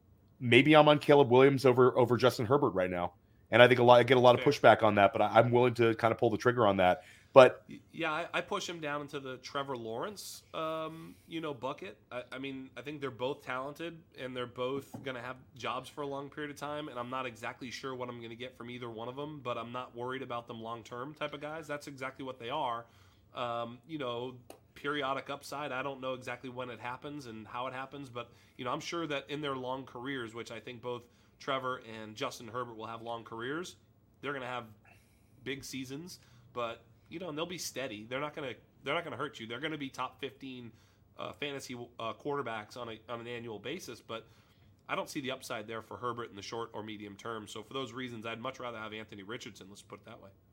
maybe I'm on Caleb Williams over over Justin Herbert right now. And I think a lot I get a lot of Fair. pushback on that, but I, I'm willing to kind of pull the trigger on that. But Yeah, I, I push him down into the Trevor Lawrence, um, you know, bucket. I, I mean, I think they're both talented, and they're both going to have jobs for a long period of time. And I'm not exactly sure what I'm going to get from either one of them, but I'm not worried about them long term type of guys. That's exactly what they are. Um, you know, periodic upside. I don't know exactly when it happens and how it happens, but you know, I'm sure that in their long careers, which I think both Trevor and Justin Herbert will have long careers, they're going to have big seasons, but you know, and they'll be steady. They're not going to they're not going to hurt you. They're going to be top fifteen uh, fantasy uh, quarterbacks on a on an annual basis, but I don't see the upside there for Herbert in the short or medium term. So for those reasons, I'd much rather have Anthony Richardson. Let's put it that way.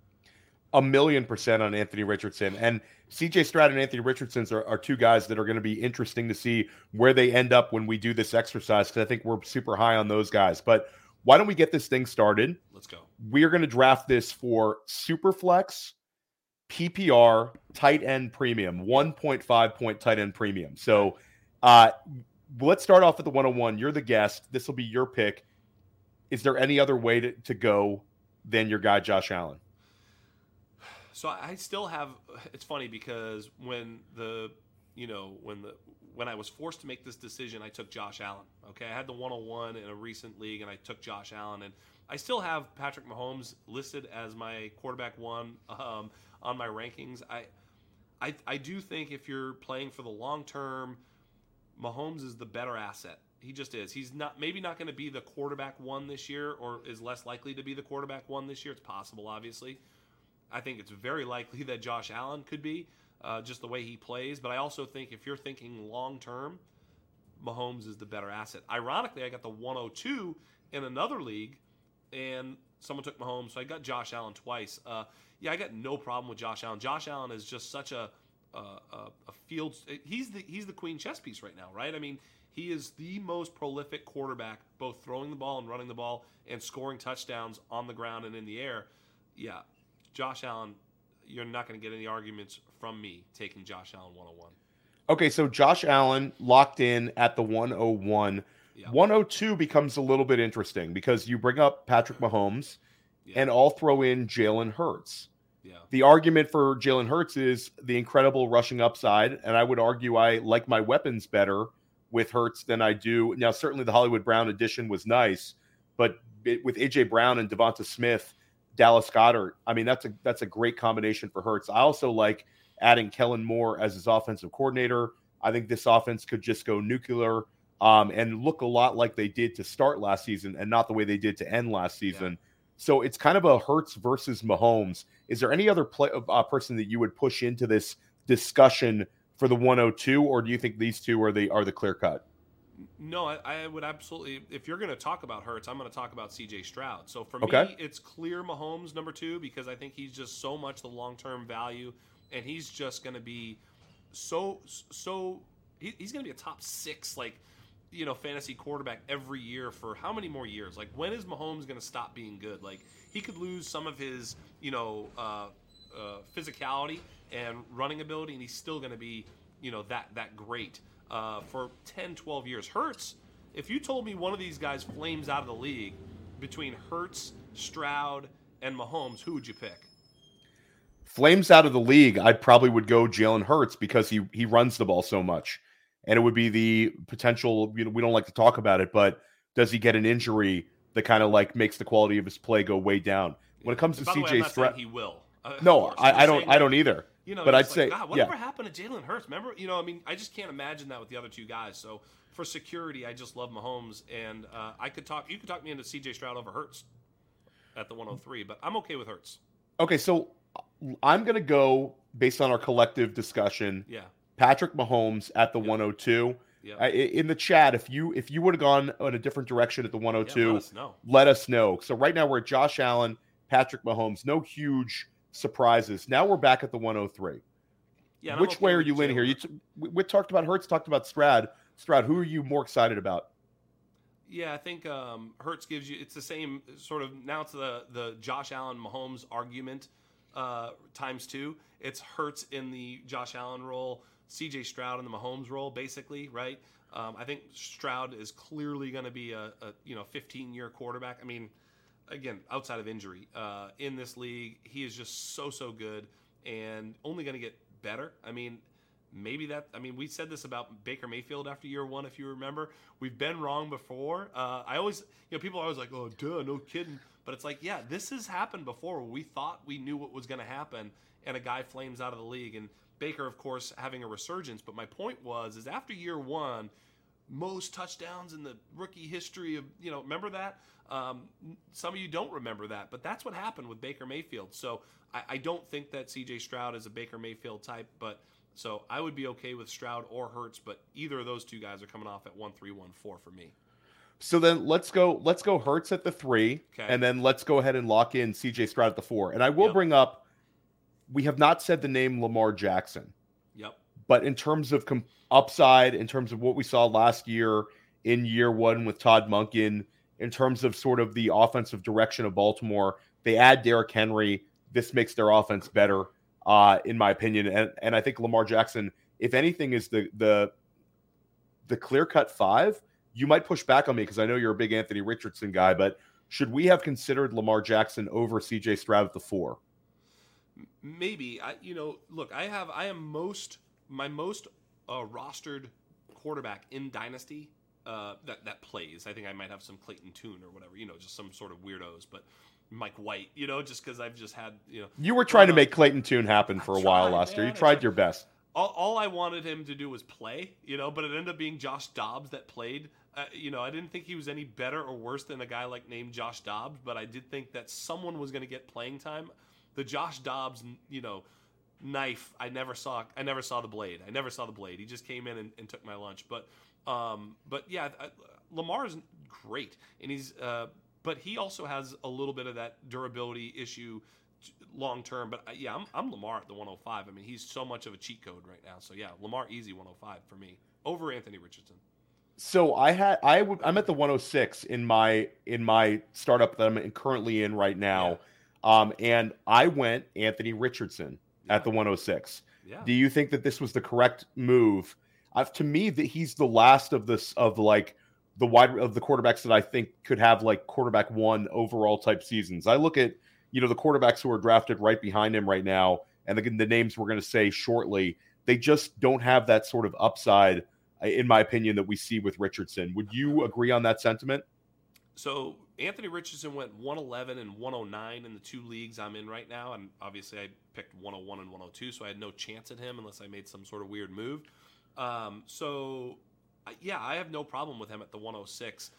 a million percent on Anthony Richardson. And C J Stroud and Anthony Richardson are, are two guys that are going to be interesting to see where they end up when we do this exercise, because I think we're super high on those guys. But why don't we get this thing started? Let's go. We are going to draft this for Superflex, P P R, tight end premium, one point five point tight end premium. So uh, let's start off at the one oh one. You're the guest. This will be your pick. Is there any other way to, to go than your guy, Josh Allen? So I still have. It's funny because when the, you know, when the when I was forced to make this decision, I took Josh Allen. Okay, I had the one oh one in a recent league, and I took Josh Allen, and I still have Patrick Mahomes listed as my quarterback one um, on my rankings. I, I, I do think if you're playing for the long term, Mahomes is the better asset. He just is. He's not maybe not going to be the quarterback one this year, or is less likely to be the quarterback one this year. It's possible, obviously. I think it's very likely that Josh Allen could be, uh, just the way he plays. But I also think if you're thinking long-term, Mahomes is the better asset. Ironically, I got the one oh two in another league, and someone took Mahomes, so I got Josh Allen twice. Uh, yeah, I got no problem with Josh Allen. Josh Allen is just such a a, a, a field – he's the he's the queen chess piece right now, right? I mean, he is the most prolific quarterback, both throwing the ball and running the ball and scoring touchdowns on the ground and in the air. Yeah. Josh Allen, you're not going to get any arguments from me taking Josh Allen one oh one. Okay, so Josh Allen locked in at the one oh one. Yeah. one oh two becomes a little bit interesting because you bring up Patrick Mahomes, Yeah. and I'll throw in Jalen Hurts. Yeah. The argument for Jalen Hurts is the incredible rushing upside, and I would argue I like my weapons better with Hurts than I do. Now, certainly the Hollywood Brown addition was nice, but it, with A J Brown and Devonta Smith, Dallas Goedert, I mean, that's a that's a great combination for Hurts. I also like adding Kellen Moore as his offensive coordinator. I think this offense could just go nuclear um, and look a lot like they did to start last season and not the way they did to end last season. So it's kind of a Hurts versus Mahomes. Is there any other play, uh, person that you would push into this discussion for the one oh two, or do you think these two are the are the clear cut? No, I, I would absolutely. If you're going to talk about Hurts, I'm going to talk about C J Stroud. So for Okay. me, it's clear Mahomes number two because I think he's just so much the long term value, and he's just going to be so so. He, he's going to be a top six like you know fantasy quarterback every year for how many more years? Like when is Mahomes going to stop being good? Like he could lose some of his you know uh, uh, physicality and running ability, and he's still going to be you know that that great. Uh, for ten, twelve years. Hurts, if you told me one of these guys flames out of the league between Hurts, Stroud, and Mahomes, who would you pick? Flames out of the league, I probably would go Jalen Hurts because he he runs the ball so much. And it would be the potential, you know, we don't like to talk about it, but does he get an injury that kind of like makes the quality of his play go way down? When it comes to By the way, I'm C J not Stroud, saying he will. Uh, no, course. I, I don't saying I don't that, either. You know, but I'd like, say, God, yeah. whatever happened to Jalen Hurts? Remember, you know, I mean, I just can't imagine that with the other two guys. So for security, I just love Mahomes, and uh, I could talk. You could talk me into C J Stroud over Hurts at the one oh three, but I'm okay with Hurts. Okay, so I'm going to go based on our collective discussion. Yeah, Patrick Mahomes at the Yep. one oh two. Yep. I, in the chat, if you if you would have gone in a different direction at the one oh two, Yeah, let us know. let us know. So right now we're at Josh Allen, Patrick Mahomes. No huge surprises. Now we're back at the one oh three. Yeah, and I'm Which okay way are with you leaning here? Jalen You Hurts. t- we, we talked about Hurts, talked about Stroud. Stroud, who are you more excited about? Yeah, I think um, Hurts gives you. It's the same sort of. Now it's the the Josh Allen Mahomes argument uh, times two. It's Hurts in the Josh Allen role, C J Stroud in the Mahomes role, basically, right? Um, I think Stroud is clearly going to be a, a you know fifteen year quarterback. I mean, again, outside of injury, uh, in this league, he is just so so good and only going to get better. I mean. Maybe that, I mean, we said this about Baker Mayfield after year one, if you remember. We've been wrong before. Uh, I always, you know, people are always like, oh, duh, no kidding. But it's like, yeah, this has happened before where we thought we knew what was going to happen and a guy flames out of the league. And Baker, of course, having a resurgence. But my point was, is after year one, most touchdowns in the rookie history of, you know, remember that? Um, some of you don't remember that, but that's what happened with Baker Mayfield. So I, I don't think that C J Stroud is a Baker Mayfield type, but so I would be okay with Stroud or Hurts, but either of those two guys are coming off at one three one four for me. So then let's go. Let's go Hurts at the three, Okay. and then let's go ahead and lock in C J Stroud at the four. And I will Yep. bring up, we have not said the name Lamar Jackson, Yep. but in terms of com- upside, in terms of what we saw last year in year one with Todd Monken, in terms of sort of the offensive direction of Baltimore, they add Derrick Henry. This makes their offense better. Uh, in my opinion, and, and I think Lamar Jackson, if anything, is the the the clear-cut five. You might push back on me because I know you're a big Anthony Richardson guy, but should we have considered Lamar Jackson over C J Stroud at the four? Maybe. I, you know, look, I have, I am most, my most uh, rostered quarterback in Dynasty uh, that, that plays. I think I might have some Clayton Tune or whatever, you know, just some sort of weirdos, but Mike White, you know, just because I've just had, you know. You were trying to uh, make Clayton Tune happen for I a while tried, last year. man. You I tried tried. your best. All, all I wanted him to do was play, you know, but it ended up being Josh Dobbs that played. Uh, you know, I didn't think he was any better or worse than a guy like named Josh Dobbs, but I did think that someone was going to get playing time. The Josh Dobbs, you know, knife, I never saw. I never saw the blade. I never saw the blade. He just came in and, and took my lunch. But, um, but yeah, I, Lamar is great, and he's. Uh, but he also has a little bit of that durability issue long term. But uh, yeah, I'm, I'm Lamar at the one oh five. I mean, he's so much of a cheat code right now. So yeah, Lamar easy one oh five for me over Anthony Richardson. So I had I w- I'm at the one oh six in my in my startup that I'm in- currently in right now, um, and I went Anthony Richardson Yeah. at the one oh six. Yeah. Do you think that this was the correct move? Uh, to me, that he's the last of this of like the wide of the quarterbacks that I think could have like quarterback one overall type seasons. I look at you know the quarterbacks who are drafted right behind him right now, and the, the names we're going to say shortly. They just don't have that sort of upside, in my opinion, that we see with Richardson. Would you agree on that sentiment? So Anthony Richardson went one eleven and one oh nine in the two leagues I'm in right now, and obviously I picked one oh one and one oh two, so I had no chance at him unless I made some sort of weird move. Um, so, yeah, I have no problem with him at the one oh six.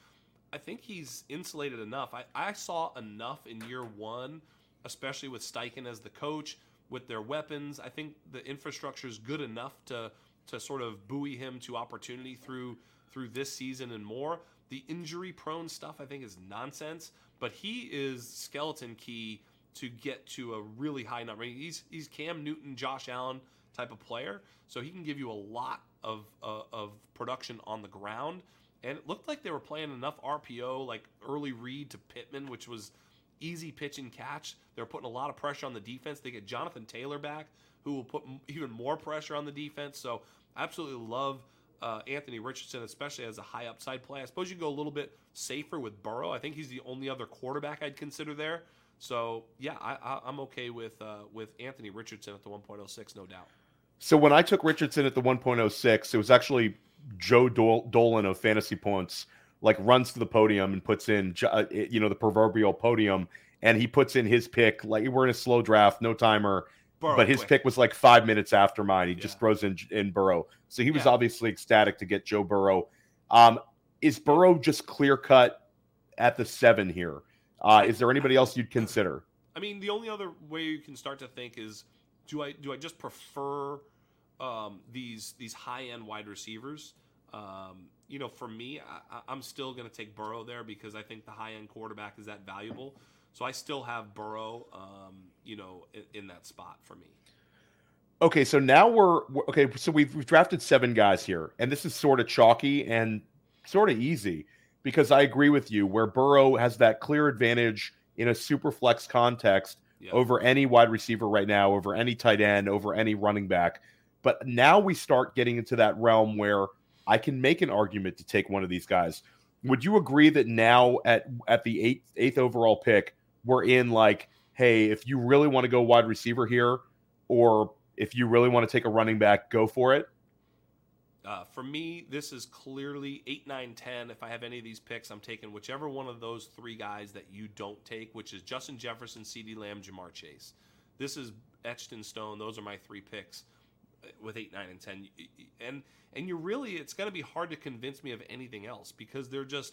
I think he's insulated enough. I, I saw enough in year one, especially with Steichen as the coach, with their weapons. I think the infrastructure is good enough to to sort of buoy him to opportunity through through this season and more. The injury-prone stuff, I think, is nonsense, but he is skeleton key to get to a really high number. He's he's Cam Newton, Josh Allen type of player, so he can give you a lot of uh, of production on the ground. And it looked like they were playing enough R P O, like early read to Pittman, which was easy pitch and catch. They're putting a lot of pressure on the defense. They get Jonathan Taylor back, who will put even more pressure on the defense. So I absolutely love uh, Anthony Richardson, especially as a high upside play. I suppose you go a little bit safer with Burrow. I think he's the only other quarterback I'd consider there. So yeah, I, I, I'm okay with uh, with Anthony Richardson at the one point oh six, no doubt. So when I took Richardson at the one point oh six, it was actually Joe Dol- Dolan of Fantasy Points, like runs to the podium and puts in, uh, you know, the proverbial podium, and he puts in his pick. Like, we're in a slow draft, no timer, Burrow, but his quick. pick was like five minutes after mine. He Yeah. just throws in in Burrow. So he was Yeah. obviously ecstatic to get Joe Burrow. Um, is Burrow just clear cut at the seven here? Uh, is there anybody else you'd consider? I mean, the only other way you can start to think is, do I do I just prefer um, these these high end wide receivers? Um, you know, for me, I, I'm still going to take Burrow there because I think the high end quarterback is that valuable. So I still have Burrow, um, you know, in, in that spot for me. Okay, so now we're okay. So we've, we've drafted seven guys here, and this is sort of chalky and sort of easy because I agree with you. Where Burrow has that clear advantage in a super flex context Yeah. over any wide receiver right now, over any tight end, over any running back. But now we start getting into that realm where I can make an argument to take one of these guys. Would you agree that now at at the eighth eighth overall pick, we're in like, hey, if you really want to go wide receiver here, or if you really want to take a running back, go for it? Uh, for me, this is clearly eight, nine, ten. If I have any of these picks, I'm taking whichever one of those three guys that you don't take, which is Justin Jefferson, CeeDee Lamb, Jamar Chase. This is etched in stone. Those are my three picks with eight, nine, and ten. And and you really, it's going to be hard to convince me of anything else because they're just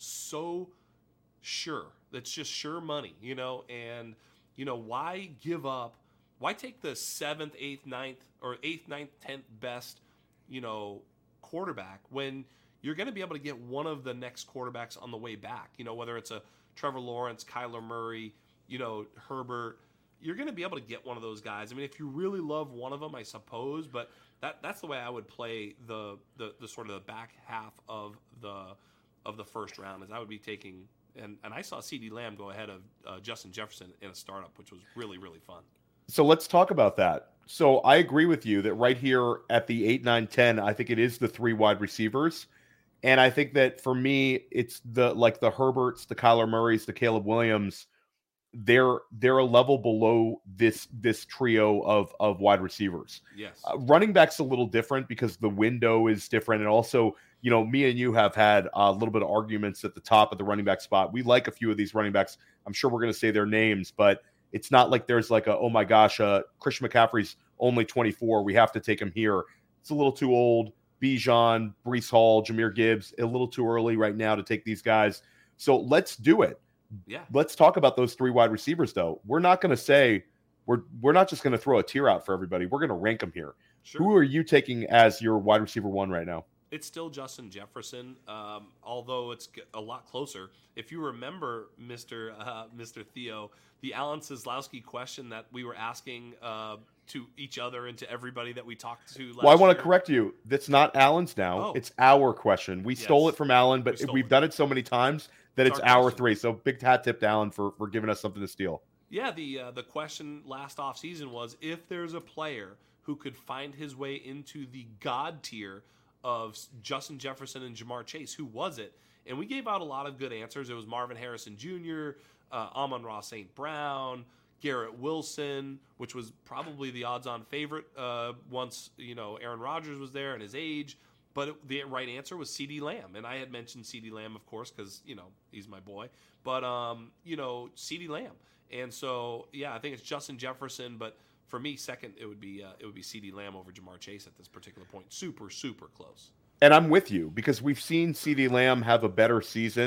so sure. That's just sure money, you know. And you know, why give up? Why take the seventh, eighth, ninth, or eighth, ninth, tenth best, you know, quarterback when you're going to be able to get one of the next quarterbacks on the way back? You know, whether it's a Trevor Lawrence, Kyler Murray, you know, Herbert, you're going to be able to get one of those guys. I mean, if you really love one of them, I suppose, but that that's the way I would play the the, the sort of the back half of the of the first round. Is I would be taking and and I saw CeeDee Lamb go ahead of uh, Justin Jefferson in a startup, which was really really fun. So let's talk about that. So I agree with you that right here at the eight, nine, ten, I think it is the three wide receivers. And I think that for me, it's the like the Herberts, the Kyler Murrays, the Caleb Williams. They're they're a level below this this trio of of wide receivers. Yes. Uh, running back's a little different because the window is different, and also, you know, me and you have had a little bit of arguments at the top of the running back spot. We like a few of these running backs. I'm sure we're going to say their names, but it's not like there's like a, oh my gosh, uh, Christian McCaffrey's only twenty-four. We have to take him here. It's a little too old. Bijan, Breece Hall, Jahmyr Gibbs, a little too early right now to take these guys. So let's do it. Yeah. Let's talk about those three wide receivers, though. We're not going to say we're we're not just going to throw a tier out for everybody. We're going to rank them here. Sure. Who are you taking as your wide receiver one right now? It's still Justin Jefferson, um, although it's a lot closer. If you remember, Mister Uh, Mister Theo, the Alan Seslowski question that we were asking uh, to each other and to everybody that we talked to last Well, I want to year. correct you. That's not Alan's now. Oh. It's our question. We Yes. stole it from Alan, but We stole we've it. done it so many times that It's it's our our question. three. So big hat tip to Alan for, for giving us something to steal. Yeah, the uh, the question last offseason was if there's a player who could find his way into the God tier of Justin Jefferson and Jamar Chase, who was it? And we gave out a lot of good answers. It was Marvin Harrison Junior, uh, Amon-Ra Saint Brown, Garrett Wilson, which was probably the odds-on favorite uh, once, you know, Aaron Rodgers was there and his age. But it, the right answer was CeeDee Lamb. And I had mentioned CeeDee Lamb, of course, because, you know, he's my boy. But, um, you know, CeeDee Lamb. And so, yeah, I think it's Justin Jefferson. But for me, second, it would be uh, it would be CeeDee Lamb over Jamar Chase at this particular point. Super, super close. And I'm with you because we've seen CeeDee Lamb have a better season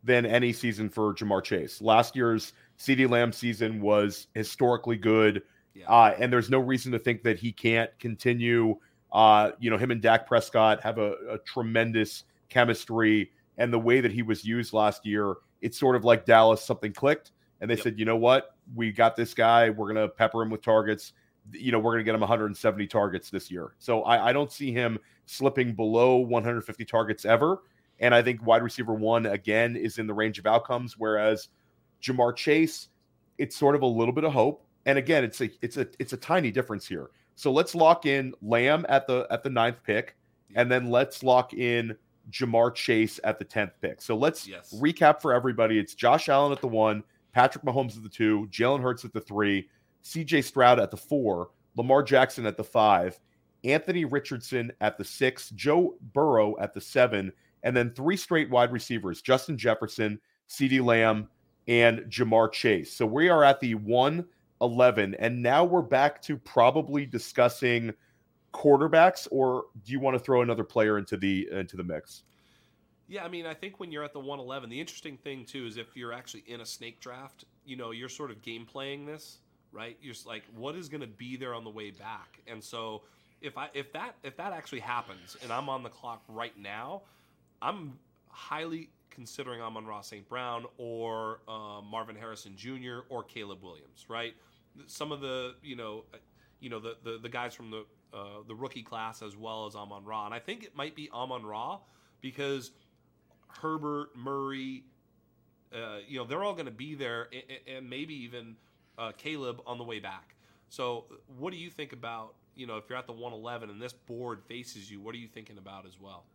than any season for Ja'Marr Chase. Last year's CeeDee Lamb season was historically good, Yeah. uh, and there's no reason to think that he can't continue. Uh, you know, him and Dak Prescott have a, a tremendous chemistry, and the way that he was used last year, it's sort of like Dallas, something clicked, and they Yep. said, you know what, we got this guy, we're going to pepper him with targets. You know, we're going to get him one hundred seventy targets this year. So I, I don't see him slipping below one hundred fifty targets ever. And I think wide receiver one, again, is in the range of outcomes, whereas Ja'Marr Chase, it's sort of a little bit of hope. And again, it's a it's a it's a tiny difference here. So let's lock in Lamb at the at the ninth pick, and then let's lock in Ja'Marr Chase at the tenth pick. So let's Yes. recap for everybody. It's Josh Allen at the one, Patrick Mahomes at the two, Jalen Hurts at the three, C J Stroud at the four, Lamar Jackson at the five, Anthony Richardson at the six, Joe Burrow at the seven, and then three straight wide receivers, Justin Jefferson, CeeDee Lamb, and Ja'Marr Chase. So we are at the one eleven, and now we're back to probably discussing quarterbacks, or do you want to throw another player into the into the mix? Yeah, I mean, I think when you're at the one eleven, the interesting thing too is if you're actually in a snake draft, you know, you're sort of game playing this, right? You're just like, what is going to be there on the way back? And so if I if that if that actually happens and I'm on the clock right now, I'm highly considering Amon-Ra Saint Brown or uh, Marvin Harrison Junior or Caleb Williams, right? Some of the, you know, you know the the, the guys from the uh, the rookie class as well as Amon-Ra. And I think it might be Amon-Ra because Herbert, Murray, uh, you know, they're all going to be there, and, and maybe even uh, Caleb on the way back. So what do you think about, you know, if you're at the one eleven and this board faces you, what are you thinking about as well?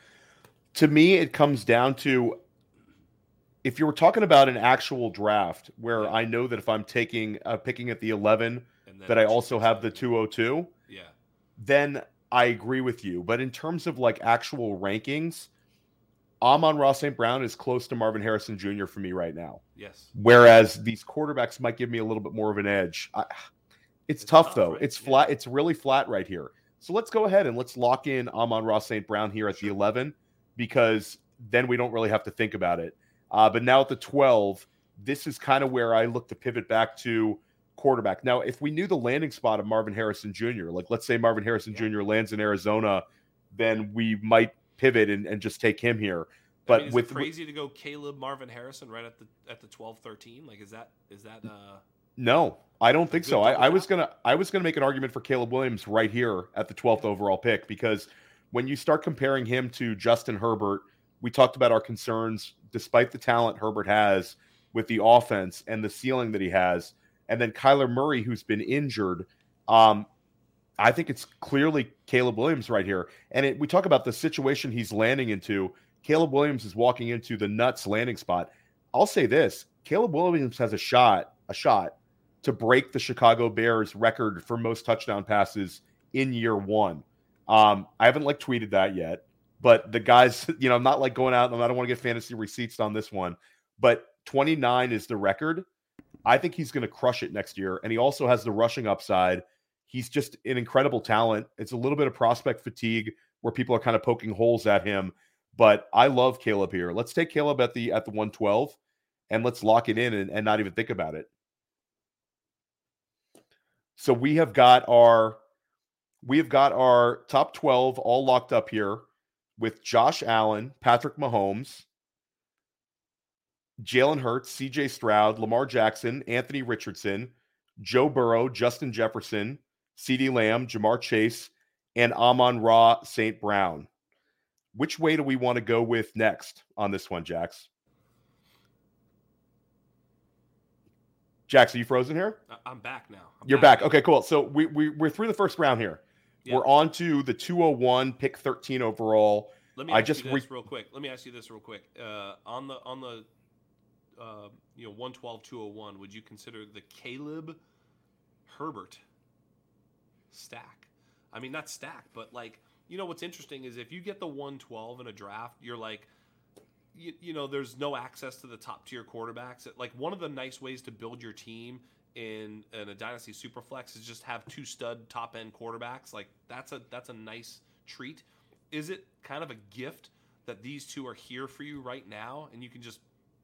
To me, it comes down to, if you were talking about an actual draft where Yeah. I know that if I'm taking uh, picking at the eleven, And then that I also have the two oh two, Yeah. then I agree with you. But in terms of like actual rankings, Amon-Ra Saint Brown is close to Marvin Harrison Junior for me right now. Yes. Whereas these quarterbacks might give me a little bit more of an edge. I, it's, It's tough, tough, though. right? It's Yeah. flat. It's really flat right here. So let's go ahead and let's lock in Amon-Ra Saint Brown here at the eleven, because then we don't really have to think about it. Uh, but now at the twelve, this is kind of where I look to pivot back to quarterback. Now, if we knew the landing spot of Marvin Harrison Junior, like let's say Marvin Harrison Yeah. Junior lands in Arizona, then we might pivot and, and just take him here. But I mean, is with it crazy to go Caleb Marvin Harrison right at the at the twelve thirteen? Like, is that is that uh no, I don't think good so. I, double I was down? gonna I was gonna make an argument for Caleb Williams right here at the twelfth overall pick, because when you start comparing him to Justin Herbert, we talked about our concerns, despite the talent Herbert has with the offense and the ceiling that he has, and then Kyler Murray, who's been injured. Um, I think it's clearly Caleb Williams right here. And it, we talk about the situation he's landing into. Caleb Williams is walking into the nuts landing spot. I'll say this: Caleb Williams has a shot, a shot to break the Chicago Bears record for most touchdown passes in year one. Um, I haven't like tweeted that yet, but the guys, you know, I'm not like going out and I don't want to get fantasy receipts on this one, but twenty-nine is the record. I think he's going to crush it next year. And he also has the rushing upside. He's just an incredible talent. It's a little bit of prospect fatigue where people are kind of poking holes at him, but I love Caleb here. Let's take Caleb at the, at the one twelve and let's lock it in and, and not even think about it. So we have got our, we have got our top twelve all locked up here with Josh Allen, Patrick Mahomes, Jalen Hurts, C J Stroud, Lamar Jackson, Anthony Richardson, Joe Burrow, Justin Jefferson, CeeDee Lamb, Ja'Marr Chase, and Amon-Ra Saint Brown. Which way do we want to go with next on this one, Jax? Jax, are you frozen here? I- I'm back now. I'm You're back. Okay, cool. So we, we, we're through the first round here. Yeah. We're on to the two oh one, pick thirteen overall. Let me I ask just you re- this real quick. Let me ask you this real quick. Uh, on the on the uh, you know one twelve, two oh one, would you consider the Caleb Herbert stack? I mean, not stack, but like, you know what's interesting is if you get the one twelve in a draft, you're like, you, you know, there's no access to the top tier quarterbacks. Like, one of the nice ways to build your team in, in a dynasty superflex is just have two stud top end quarterbacks. Like, that's a that's a nice treat. Is it kind of a gift that these two are here for you right now and you can just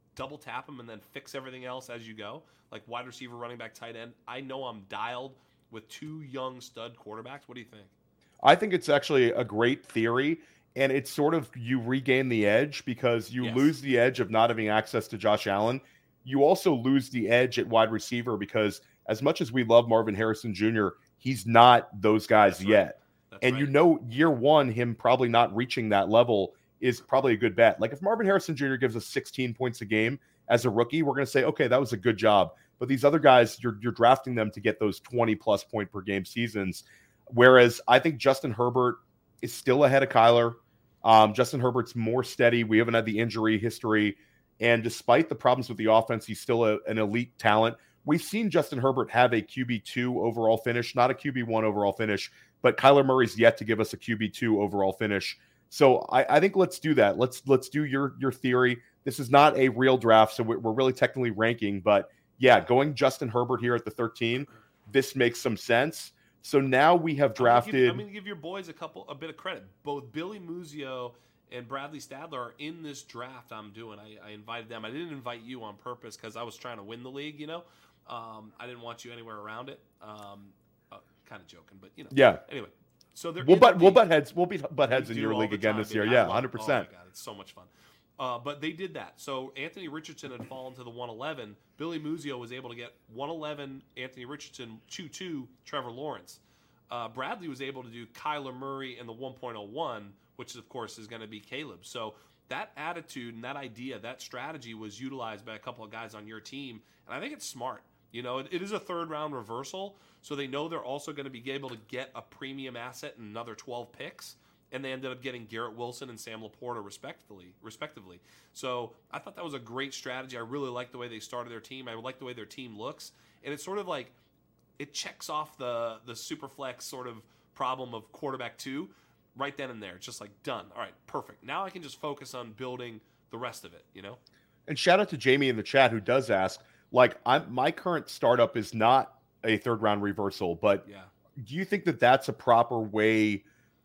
double tap them and then fix everything else as you go, like wide receiver, running back, tight end. I know I'm dialed with two young stud quarterbacks. What do you think? I think it's actually a great theory, and it's sort of you regain the edge because you Yes. lose the edge of not having access to Josh Allen. You also lose the edge at wide receiver because as much as we love Marvin Harrison Junior, he's not those guys That's yet. right. That's And right. you know, year one, him probably not reaching that level is probably a good bet. Like if Marvin Harrison Junior gives us sixteen points a game as a rookie, we're going to say, okay, that was a good job. But these other guys, you're you're drafting them to get those twenty plus point per game seasons. Whereas I think Justin Herbert is still ahead of Kyler. Um, Justin Herbert's more steady. We haven't had the injury history. And despite the problems with the offense, he's still a, an elite talent. We've seen Justin Herbert have a Q B two overall finish, not a Q B one overall finish, but Kyler Murray's yet to give us a Q B two overall finish. So I, I think let's do that. Let's let's do your your theory. This is not a real draft, so we're, we're really technically ranking. But yeah, going Justin Herbert here at the thirteen, this makes some sense. So now we have drafted. I'm going to give your boys a couple, a bit of credit. Both Billy Muzio and Bradley Stadler are in this draft I'm doing. I, I invited them. I didn't invite you on purpose because I was trying to win the league, you know. Um, I didn't want you anywhere around it. Um, uh, kind of joking, but, you know. Yeah. Anyway, so they're We'll in the butt we'll league. butt heads. We'll be butt We heads in do your all league the again time, this year. baby. I Yeah, love it. hundred percent. Oh my god, it's so much fun. Uh, but they did that. So Anthony Richardson had fallen to the one eleven. Billy Muzio was able to get one eleven Anthony Richardson, two two Trevor Lawrence. Uh, Bradley was able to do Kyler Murray in the one point oh one, which of course is going to be Caleb. So that attitude and that idea, that strategy was utilized by a couple of guys on your team, and I think it's smart. You know, it, it is a third round reversal, so they know they're also going to be able to get a premium asset and another twelve picks, and they ended up getting Garrett Wilson and Sam Laporta respectively. Respectively, so I thought that was a great strategy. I really like the way they started their team. I like the way their team looks, and it's sort of like it checks off the the super flex sort of problem of quarterback two right then and there. It's just like done. All right, perfect. Now I can just focus on building the rest of it. You know. And shout out to Jamie in the chat who does ask, like, I'm my current startup is not a third round reversal, but Yeah. do you think that that's a proper way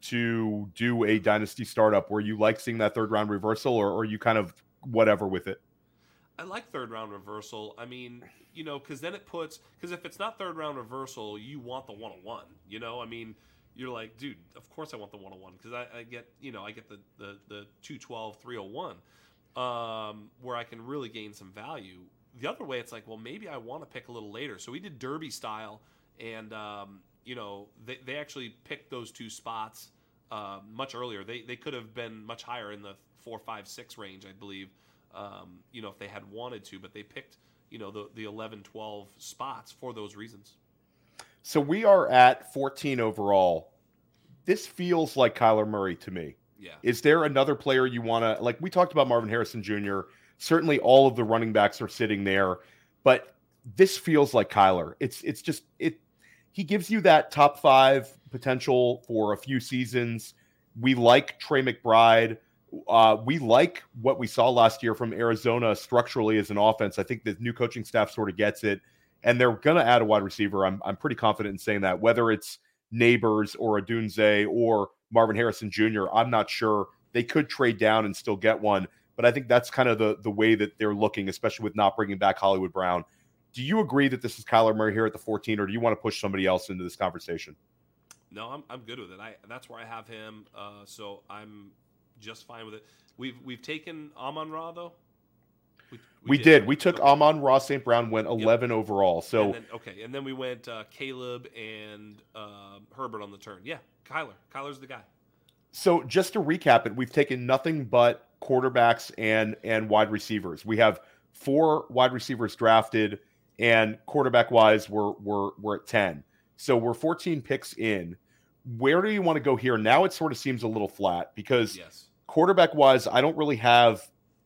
to do a dynasty startup where you like seeing that third round reversal, or, or are you kind of whatever with it? I like third round reversal. I mean, you know, because then it puts because if it's not third round reversal, you want the one on one. You know, I mean, you're like, dude, of course I want the one on one because I, I get, you know, I get the the the two twelve, three oh one, um, where I can really gain some value. The other way, it's like, well, maybe I want to pick a little later. So we did Derby style, and um, you know, they they actually picked those two spots uh, much earlier. They they could have been much higher in the four, five, six range, I believe. Um, you know, if they had wanted to, but they picked, you know, the, the eleven, twelve spots for those reasons. So we are at fourteen overall. This feels like Kyler Murray to me. Yeah. Is there another player you want to, like we talked about Marvin Harrison Junior, certainly all of the running backs are sitting there, but this feels like Kyler. It's, it's just, it, he gives you that top five potential for a few seasons. We like Trey McBride. Uh, we like what we saw last year from Arizona structurally as an offense. I think the new coaching staff sort of gets it, and they're going to add a wide receiver. I'm I'm pretty confident in saying that. Whether it's Neighbors or Odunze or Marvin Harrison Junior, I'm not sure. They could trade down and still get one, but I think that's kind of the, the way that they're looking, especially with not bringing back Hollywood Brown. Do you agree that this is Kyler Murray here at the fourteen, or do you want to push somebody else into this conversation? No, I'm I'm good with it. I that's where I have him. Uh, so I'm just fine with it. We've we've taken Amon-Ra though. We, We, did. We took Okay. Amon-Ra Saint Brown, went eleven overall. So And then, okay, and then we went uh, Caleb and uh, Herbert on the turn. Yeah, Kyler. Kyler's the guy. So just to recap it, we've taken nothing but quarterbacks and and wide receivers. We have four wide receivers drafted, and quarterback wise, we're we're we're at ten. So we're fourteen picks in. Where do you want to go here? Now it sort of seems a little flat because Yes. quarterback wise, I don't really have.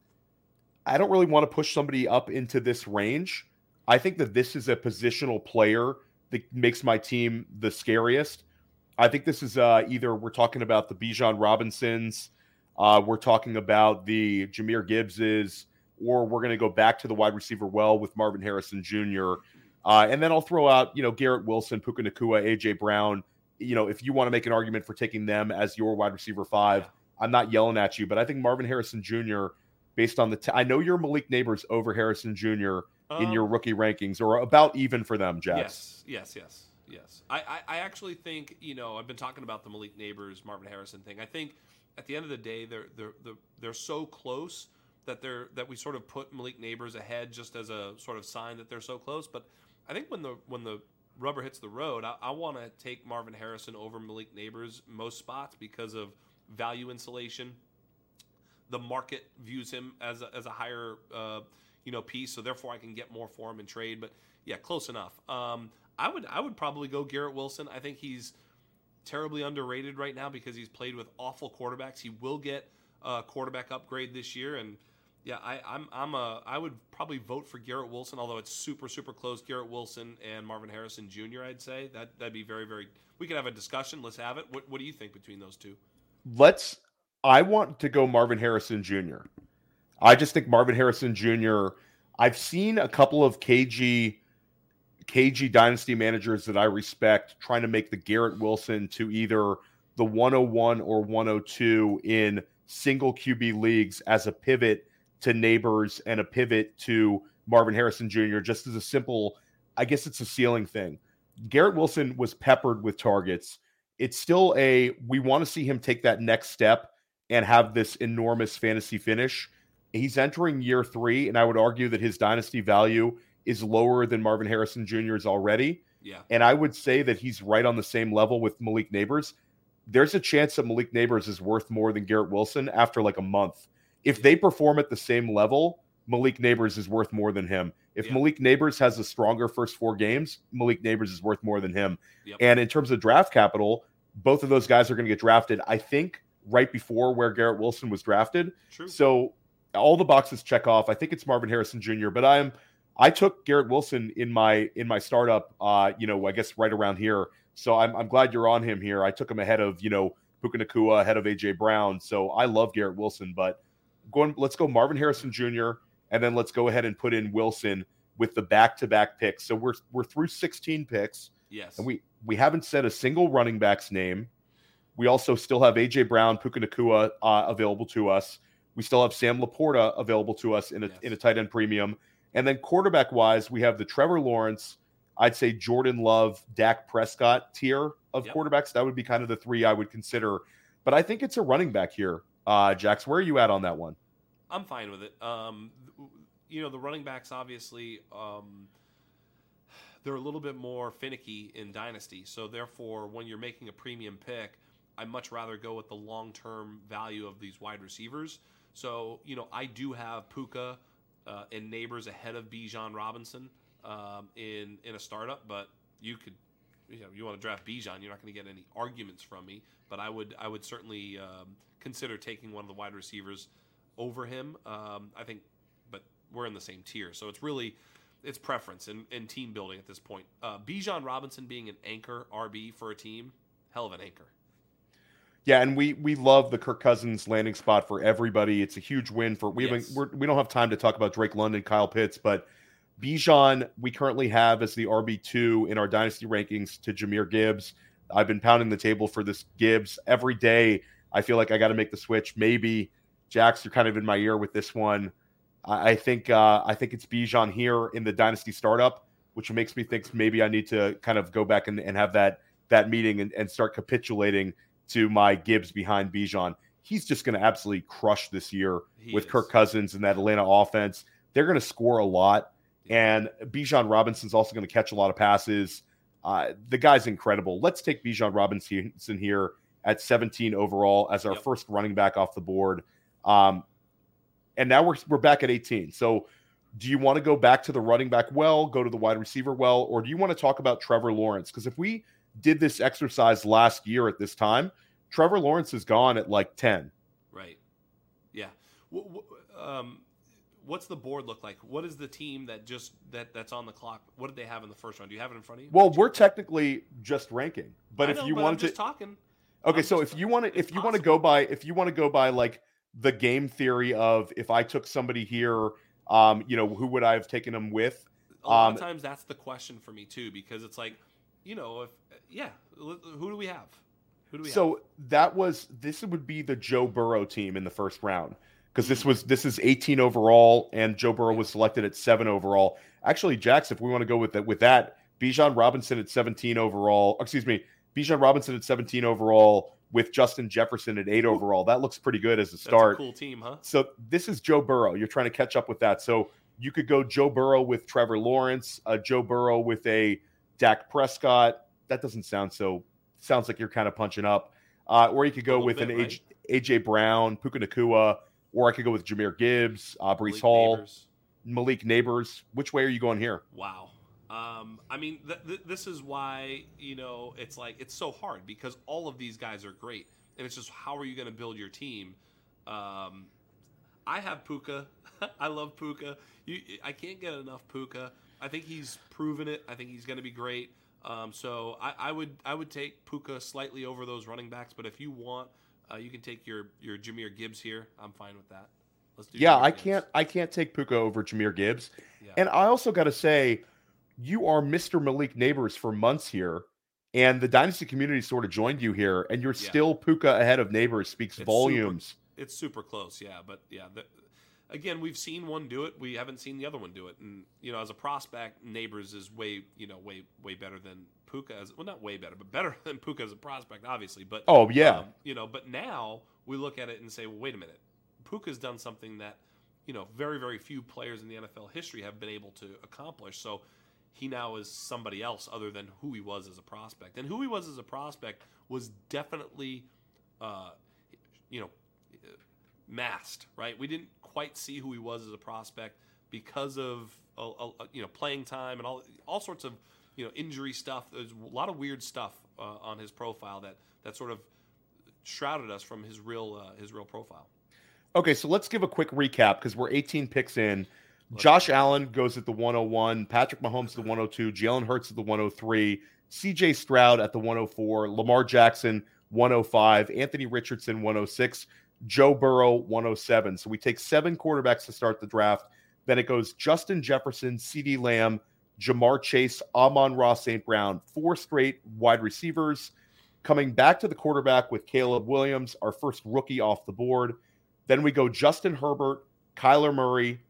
I don't really want to push somebody up into this range. I think that this is a positional player that makes my team the scariest. I think this is uh, either we're talking about the Bijan Robinsons, uh, we're talking about the Jahmyr Gibbses, or we're going to go back to the wide receiver well with Marvin Harrison Junior Uh, and then I'll throw out, you know, Garrett Wilson, Puka Nacua, A J Brown. You know, if you want to make an argument for taking them as your wide receiver five, I'm not yelling at you, but I think Marvin Harrison Junior, based on the. T- I know you're Malik Neighbors over Harrison Junior in Um, your rookie rankings, or about even for them, Jax. Yes, yes, yes, yes. I, I, I actually think, you know, I've been talking about the Malik Neighbors, Marvin Harrison thing. I think at the end of the day, they're they're they're, they're so close that they're that we sort of put Malik Neighbors ahead just as a sort of sign that they're so close. But I think when the when the rubber hits the road, I, I want to take Marvin Harrison over Malik Neighbors most spots because of value insulation. The market views him as a, as a higher uh, you know piece, so therefore I can get more for him in trade. But yeah, close enough. Um, I would I would probably go Garrett Wilson. I think he's terribly underrated right now because he's played with awful quarterbacks. He will get a quarterback upgrade this year, and yeah, I, I'm I'm a I would probably vote for Garrett Wilson, although it's super super close. Garrett Wilson and Marvin Harrison Junior I'd say that that'd be very very. We could have a discussion. Let's have it. What what do you think between those two? Let's. I want to go Marvin Harrison Junior I just think Marvin Harrison Junior I've seen a couple of K G K G dynasty managers that I respect trying to make the Garrett Wilson to either the one oh one or one oh two in single Q B leagues as a pivot to Neighbors and a pivot to Marvin Harrison Junior just as a simple, I guess it's a ceiling thing. Garrett Wilson was peppered with targets. It's still a, we want to see him take that next step and have this enormous fantasy finish. He's entering year three, and I would argue that his dynasty value is lower than Marvin Harrison Junior's already. Yeah. And I would say that he's right on the same level with Malik Neighbors. There's a chance that Malik Neighbors is worth more than Garrett Wilson after like a month. If they perform at the same level, Malik Neighbors is worth more than him. If yeah. Malik Neighbors has a stronger first four games, Malik Neighbors is worth more than him. Yep. And in terms of draft capital, both of those guys are going to get drafted, I think, right before where Garrett Wilson was drafted. True. So all the boxes check off. I think it's Marvin Harrison Junior, but I'm I took Garrett Wilson in my in my startup, uh, you know, I guess right around here. So I'm I'm glad you're on him here. I took him ahead of, you know, Puka Nacua, ahead of A J Brown. So I love Garrett Wilson, but going let's go Marvin Harrison Junior and then let's go ahead and put in Wilson with the back-to-back picks. So we're we're through sixteen picks. Yes. And we we haven't said a single running back's name. We also still have A J Brown, Puka Nacua uh, available to us. We still have Sam Laporta available to us in a yes. in a tight end premium. And then quarterback wise, we have the Trevor Lawrence, I'd say Jordan Love, Dak Prescott tier of yep. quarterbacks. That would be kind of the three I would consider. But I think it's a running back here. Uh, Jax, where are you at on that one? I'm fine with it. Um, you know, the running backs, obviously, um, they're a little bit more finicky in Dynasty. So, therefore, when you're making a premium pick, I'd much rather go with the long-term value of these wide receivers. So, you know, I do have Puka uh, and Neighbors ahead of Bijan Robinson um, in in a startup, but you could, you know, you want to draft Bijan, you're not going to get any arguments from me. But I would I would certainly um, consider taking one of the wide receivers over him. Um, I think, but we're in the same tier, so it's really it's preference and, and team building at this point. Uh, Bijan Robinson being an anchor R B for a team, hell of an anchor. Yeah, and we we love the Kirk Cousins landing spot for everybody. It's a huge win for we yes. haven't we're, we don't have time to talk about Drake London, Kyle Pitts, but Bijan we currently have as the R B two in our dynasty rankings to Jahmyr Gibbs. I've been pounding the table for this Gibbs every day. I feel like I got to make the switch. Maybe Jax, you're kind of in my ear with this one. I, I think uh, I think it's Bijan here in the dynasty startup, which makes me think maybe I need to kind of go back and, and have that that meeting and, and start capitulating to my Gibbs behind Bijan. He's just going to absolutely crush this year he with is. Kirk Cousins and that Atlanta offense. They're going to score a lot, and Bijan Robinson's also going to catch a lot of passes. Uh, the guy's incredible. Let's take Bijan Robinson here at seventeen overall as our yep. first running back off the board. Um, and now we're we're back at eighteen. So do you want to go back to the running back well, go to the wide receiver well, or do you want to talk about Trevor Lawrence? Because if we did this exercise last year at this time, Trevor Lawrence is gone at like ten. Right. Yeah. W- w- um, what's the board look like? What is the team that just that that's on the clock? What did they have in the first round? Do you have it in front of you? Well, we're technically just ranking, but I if know, you but wanted I'm just to, talking. okay, I'm so just, if you want to, if it's you want to possible. go by, if you want to go by like the game theory of if I took somebody here, um, you know, who would I have taken them with? A lot Um, of times that's the question for me too, because it's like, you know, if yeah, who do we have? Who do we have? So that was this would be the Joe Burrow team in the first round. because this was this is eighteen overall, and Joe Burrow was selected at seven overall. Actually, Jax, if we want to go with that, with that, Bijan Robinson at seventeen overall. Excuse me, Bijan Robinson at seventeen overall with Justin Jefferson at eight overall. That looks pretty good as a start. That's a cool team, huh? So this is Joe Burrow. You're trying to catch up with that. So you could go Joe Burrow with Trevor Lawrence, uh, Joe Burrow with a Dak Prescott. That doesn't sound so. Sounds like you're kind of punching up. Uh, or you could go with bit, an right? A J Brown, Puka Nacua, or I could go with Jahmyr Gibbs, uh, Breece Malik Hall, Neighbors. Malik Neighbors. Which way are you going here? Wow. Um, I mean, th- th- this is why, you know, it's like it's so hard because all of these guys are great. And it's just how are you going to build your team? Um, I have Puka. I love Puka. You, I can't get enough Puka. I think he's proven it. I think he's going to be great. Um, so I, I would I would take Puka slightly over those running backs. But if you want, uh, you can take your your Jahmyr Gibbs here. I'm fine with that. Let's do. Yeah, Jahmyr I Gibbs. can't I can't take Puka over Jahmyr Gibbs. Yeah. And I also got to say, you are Mister Malik Neighbors for months here, and the Dynasty community sort of joined you here, and you're Yeah. still Puka ahead of Neighbors speaks It's volumes. Super, it's super close, yeah. But yeah, the, again, we've seen one do it. We haven't seen the other one do it. And you know, as a prospect, Neighbors is way, you know, way, way better than Puka. As well, not way better, but better than Puka as a prospect, obviously. But Oh, yeah. um, you know, but now we look at it and say, well, wait a minute, Puka's done something that you know very, very few players in the N F L history have been able to accomplish. So he now is somebody else other than who he was as a prospect. And who he was as a prospect was definitely, uh, you know, masked, right? We didn't quite see who he was as a prospect because of, a, a, you know, playing time and all all sorts of, you know, injury stuff. There's a lot of weird stuff uh, on his profile that, that sort of shrouded us from his real uh, his real profile. Okay, so let's give a quick recap because we're eighteen picks in. Josh Allen goes at the one oh one, Patrick Mahomes at the one oh two, Jalen Hurts at the one oh three, C J Stroud at the one oh four, Lamar Jackson one oh five, Anthony Richardson one oh six, Joe Burrow one oh seven. So we take seven quarterbacks to start the draft. Then it goes Justin Jefferson, CeeDee Lamb, Jamar Chase, Amon-Ra Saint Brown, four straight wide receivers. Coming back to the quarterback with Caleb Williams, our first rookie off the board. Then we go Justin Herbert, Kyler Murray,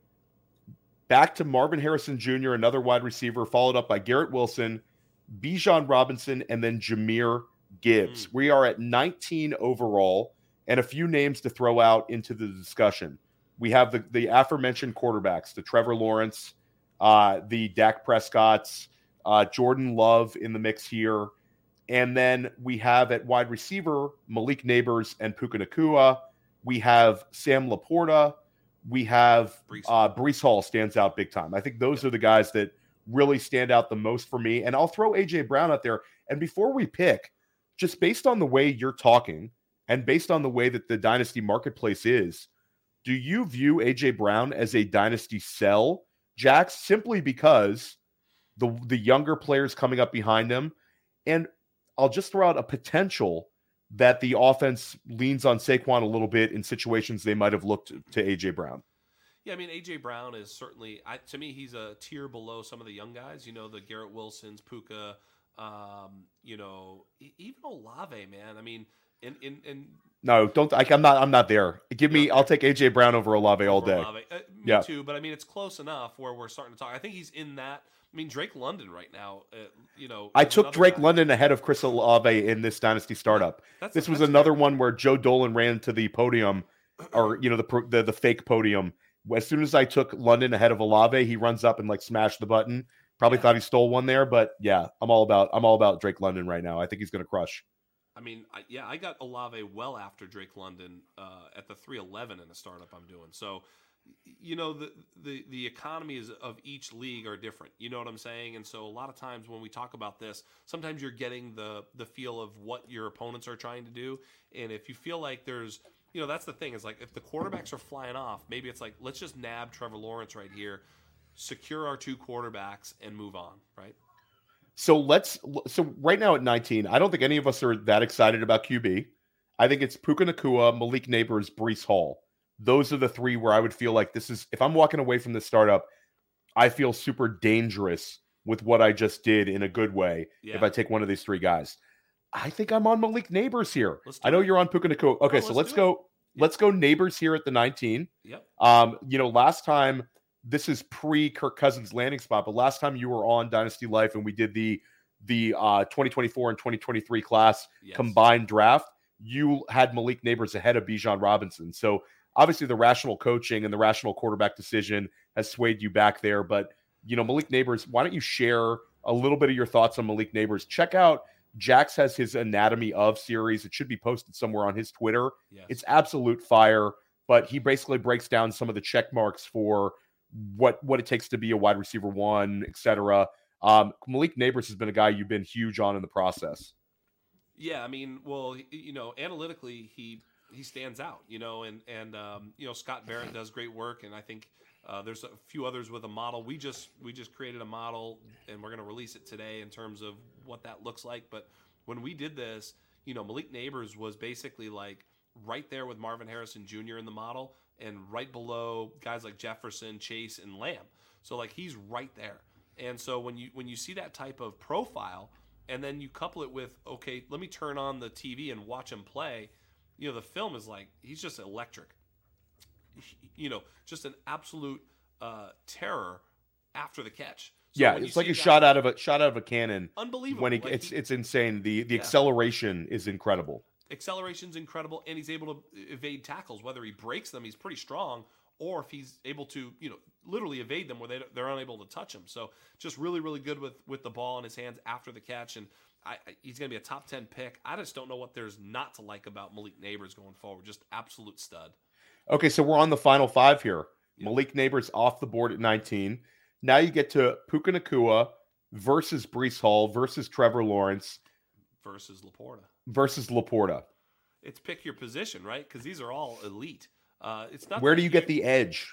back to Marvin Harrison Junior, another wide receiver, followed up by Garrett Wilson, Bijan Robinson, and then Jahmyr Gibbs. Mm. We are at nineteen overall, and a few names to throw out into the discussion. We have the, the aforementioned quarterbacks, the Trevor Lawrence, uh, the Dak Prescotts, uh, Jordan Love in the mix here. And then we have at wide receiver, Malik Neighbors and Puka Nacua. We have Sam Laporta. We have Breece. Uh, Breece Hall stands out big time. I think those yeah. are the guys that really stand out the most for me. And I'll throw A J Brown out there. And before we pick, just based on the way you're talking and based on the way that the Dynasty marketplace is, do you view A J Brown as a Dynasty sell, Jax, simply because the the younger players coming up behind him? And I'll just throw out a potential that the offense leans on Saquon a little bit in situations they might have looked to A J Brown. Yeah, I mean, A J Brown is certainly, I, to me, he's a tier below some of the young guys. You know, the Garrett Wilsons, Puka, um, you know, even Olave, man. I mean, in in, in no, don't. I, I'm not. I'm not there. Give me. Yeah. I'll take A J Brown over Olave all day. Olave. Uh, me yeah. too. But I mean, it's close enough where we're starting to talk. I think he's in that. I mean, Drake London right now. Uh, you know, I took Drake guy. London ahead of Chris Olave in this Dynasty startup. That's, this was that's another fair. one where Joe Dolan ran to the podium, or you know, the the, the fake podium. As soon as I took London ahead of Olave, he runs up and like smashed the button. Probably yeah. thought he stole one there, but yeah, I'm all about I'm all about Drake London right now. I think he's going to crush. I mean, I, yeah, I got Olave well after Drake London uh, at the three eleven in the startup I'm doing. So, you know, the, the the economies of each league are different. You know what I'm saying? And so a lot of times when we talk about this, sometimes you're getting the the feel of what your opponents are trying to do. And if you feel like there's, you know, that's the thing is like if the quarterbacks are flying off, maybe it's like, let's just nab Trevor Lawrence right here, secure our two quarterbacks and move on, right? So let's so right now at nineteen, I don't think any of us are that excited about Q B. I think it's Puka Nacua, Malik Neighbors, Breece Hall. Those are the three where I would feel like this is, if I'm walking away from this startup, I feel super dangerous with what I just did in a good way. Yeah. If I take one of these three guys, I think I'm on Malik Neighbors here. I know it. You're on Puka Nacua. Okay, no, so let's, let's go. Let's go Neighbors here at the nineteen. Yep. Um, you know, last time, this is pre Kirk Cousins landing spot, but last time you were on Dynasty Life and we did the the uh, twenty twenty-four and twenty twenty-three class Yes. combined draft, you had Malik Neighbors ahead of Bijan Robinson. So obviously the rational coaching and the rational quarterback decision has swayed you back there. But, you know, Malik Neighbors, why don't you share a little bit of your thoughts on Malik Neighbors? Check out Jax has his Anatomy of series. It should be posted somewhere on his Twitter. Yes. It's absolute fire, but he basically breaks down some of the check marks for what what it takes to be a wide receiver one, et cetera. Um, Malik Neighbors has been a guy you've been huge on in the process. Yeah, I mean, well, he- you know, analytically, he he stands out, you know, and and um, you know, Scott Barrett does great work, and I think uh, there's a few others with a model. We just we just created a model, and we're going to release it today in terms of what that looks like. But when we did this, you know, Malik Neighbors was basically like right there with Marvin Harrison Junior in the model, and right below guys like Jefferson, Chase, and Lamb. So like he's right there. And so when you when you see that type of profile, and then you couple it with, okay, let me turn on the T V and watch him play, you know, the film is like, he's just electric. You know, just an absolute uh, terror after the catch. So Yeah, when you it's like see a guys- shot out of a shot out of a cannon. Unbelievable. When he, Like, it's he- it's insane. The the Yeah. acceleration is incredible. acceleration's incredible, and he's able to evade tackles. Whether he breaks them, he's pretty strong, or if he's able to, you know, literally evade them where they, they're unable to touch him. So just really, really good with, with the ball in his hands after the catch, and I, I, he's going to be a top ten pick. I just don't know what there's not to like about Malik Neighbors going forward. Just absolute stud. Okay, so we're on the final five here. Yeah. Malik Neighbors off the board at nineteen. Now you get to Puka Nacua versus Breece Hall versus Trevor Lawrence Versus Laporta. versus Laporta. It's pick your position, right? Because these are all elite. Uh, it's not. Where that do you get the edge?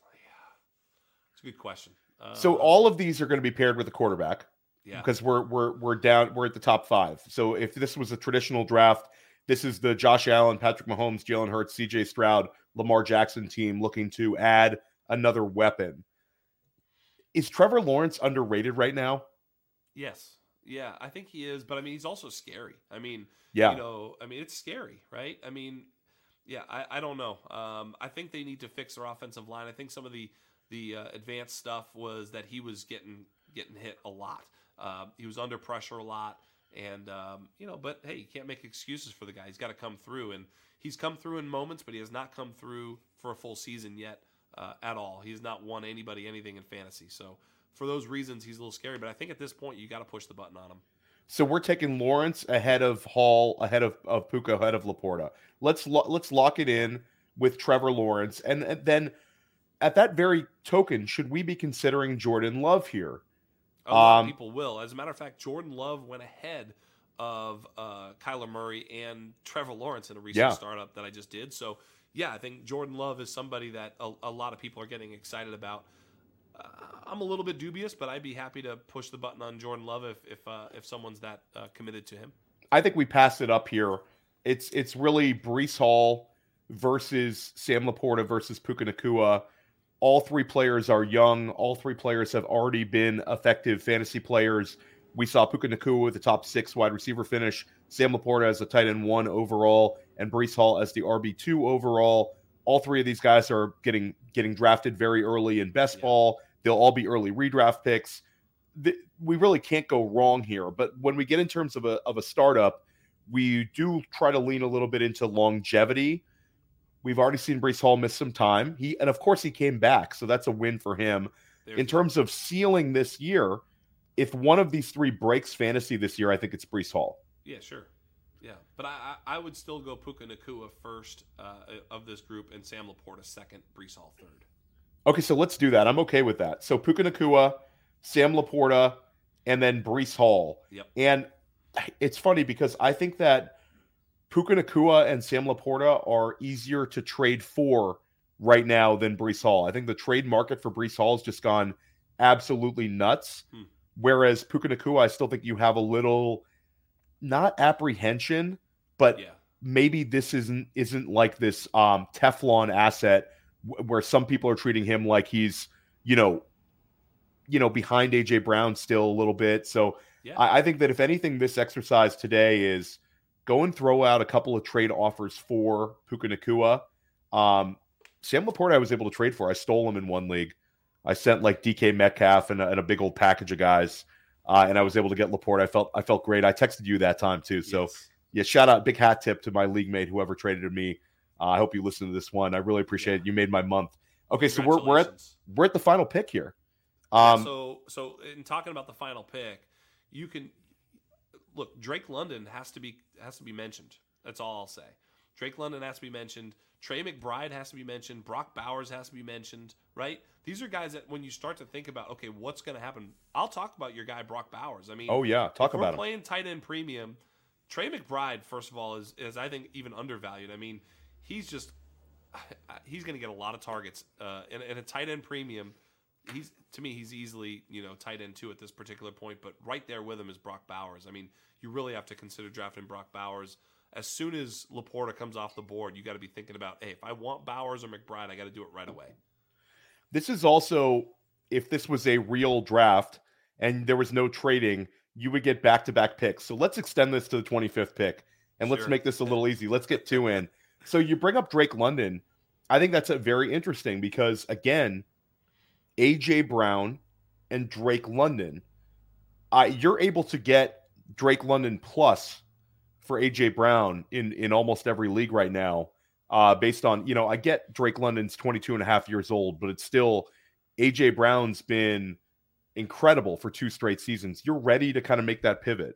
It's a good question. Uh, So all of these are going to be paired with a quarterback. yeah. Because we're we're we're down we're at the top five. So if this was a traditional draft, this is the Josh Allen, Patrick Mahomes, Jalen Hurts, C J Stroud, Lamar Jackson team looking to add another weapon. Is Trevor Lawrence underrated right now? Yes. Yeah, I think he is, but I mean, he's also scary. I mean, Yeah. you know, I mean, it's scary, right? I mean, yeah, I, I don't know. Um, I think they need to fix their offensive line. I think some of the the uh, advanced stuff was that he was getting getting hit a lot. Uh, he was under pressure a lot, and um, you know, but hey, you can't make excuses for the guy. He's got to come through, and he's come through in moments, but he has not come through for a full season yet uh, at all. He's not won anybody anything in fantasy, so. For those reasons, he's a little scary. But I think at this point, you got to push the button on him. So we're taking Lawrence ahead of Hall, ahead of, of Puka, ahead of Laporta. Let's lo- let's lock it in with Trevor Lawrence, and, and then at that very token, should we be considering Jordan Love here? A lot Um, of people will. As a matter of fact, Jordan Love went ahead of uh, Kyler Murray and Trevor Lawrence in a recent Yeah. startup that I just did. So, yeah, I think Jordan Love is somebody that a, a lot of people are getting excited about. Uh, I'm a little bit dubious, but I'd be happy to push the button on Jordan Love if if uh, if someone's that uh, committed to him. I think we passed it up here. It's it's really Breece Hall versus Sam Laporta versus Puka Nacua. All three players are young. All three players have already been effective fantasy players. We saw Puka Nacua with the top six wide receiver finish, Sam Laporta as a tight end one overall, and Breece Hall as the R B two overall. All three of these guys are getting getting drafted very early in best Yeah. ball. They'll all be early redraft picks. The, we really can't go wrong here. But when we get in terms of a of a startup, we do try to lean a little bit into longevity. We've already seen Breece Hall miss some time. He and of course he came back, so that's a win for him. There's In terms of ceiling this year, if one of these three breaks fantasy this year, I think it's Breece Hall. Yeah, sure. Yeah, but I, I I would still go Puka Nacua first uh, of this group, and Sam Laporta second, Breece Hall third. Okay, so let's do that. I'm okay with that. So Puka Nacua, Sam Laporta, and then Breece Hall. Yep. And it's funny because I think that Puka Nacua and Sam Laporta are easier to trade for right now than Breece Hall. I think the trade market for Breece Hall has just gone absolutely nuts. Hmm. Whereas Puka Nacua, I still think you have a little, not apprehension, but Yeah. maybe this isn't isn't like this um, Teflon asset w- where some people are treating him like he's, you know, you know, behind A J Brown still a little bit. So Yeah. I, I think that if anything, this exercise today is go and throw out a couple of trade offers for Puka Nacua. Um, Sam Laporta I was able to trade for. I stole him in one league. I sent like D K Metcalf and a, and a big old package of guys, uh, and I was able to get Laporta. I felt I felt great. I texted you that time too. So Yes. yeah, shout out, big hat tip to my league mate, whoever traded to me. Uh, I hope you listen to this one. I really appreciate Yeah. it. You made my month. Okay, so we're we're at Congratulations. we're at the final pick here. Yeah, Um, so, so in talking about the final pick, you can look. Drake London has to be has to be mentioned. That's all I'll say. Drake London has to be mentioned. Trey McBride has to be mentioned. Brock Bowers has to be mentioned. Right? These are guys that when you start to think about, okay, what's going to happen? I'll talk about your guy Brock Bowers. I mean, oh yeah, talk if we're about him. playing tight end premium. Trey McBride, first of all, is is I think even undervalued. I mean, he's just he's going to get a lot of targets uh, in, in a tight end premium. He's to me, he's easily you know tight end two at this particular point. But right there with him is Brock Bowers. I mean, you really have to consider drafting Brock Bowers as soon as Laporta comes off the board. You got to be thinking about, hey, if I want Bowers or McBride, I got to do it right away. This is also, if this was a real draft and there was no trading, you would get back-to-back picks. So let's extend this to the twenty-fifth pick, and let's Sure. make this a little easy. Let's get two in. So you bring up Drake London. I think that's a very interesting because, again, A J Brown and Drake London, uh, you're able to get Drake London plus for A J Brown in, in almost every league right now. Uh, based on, you know, I get Drake London's twenty-two and a half years old, but it's still A J Brown's been incredible for two straight seasons. You're ready to kind of make that pivot.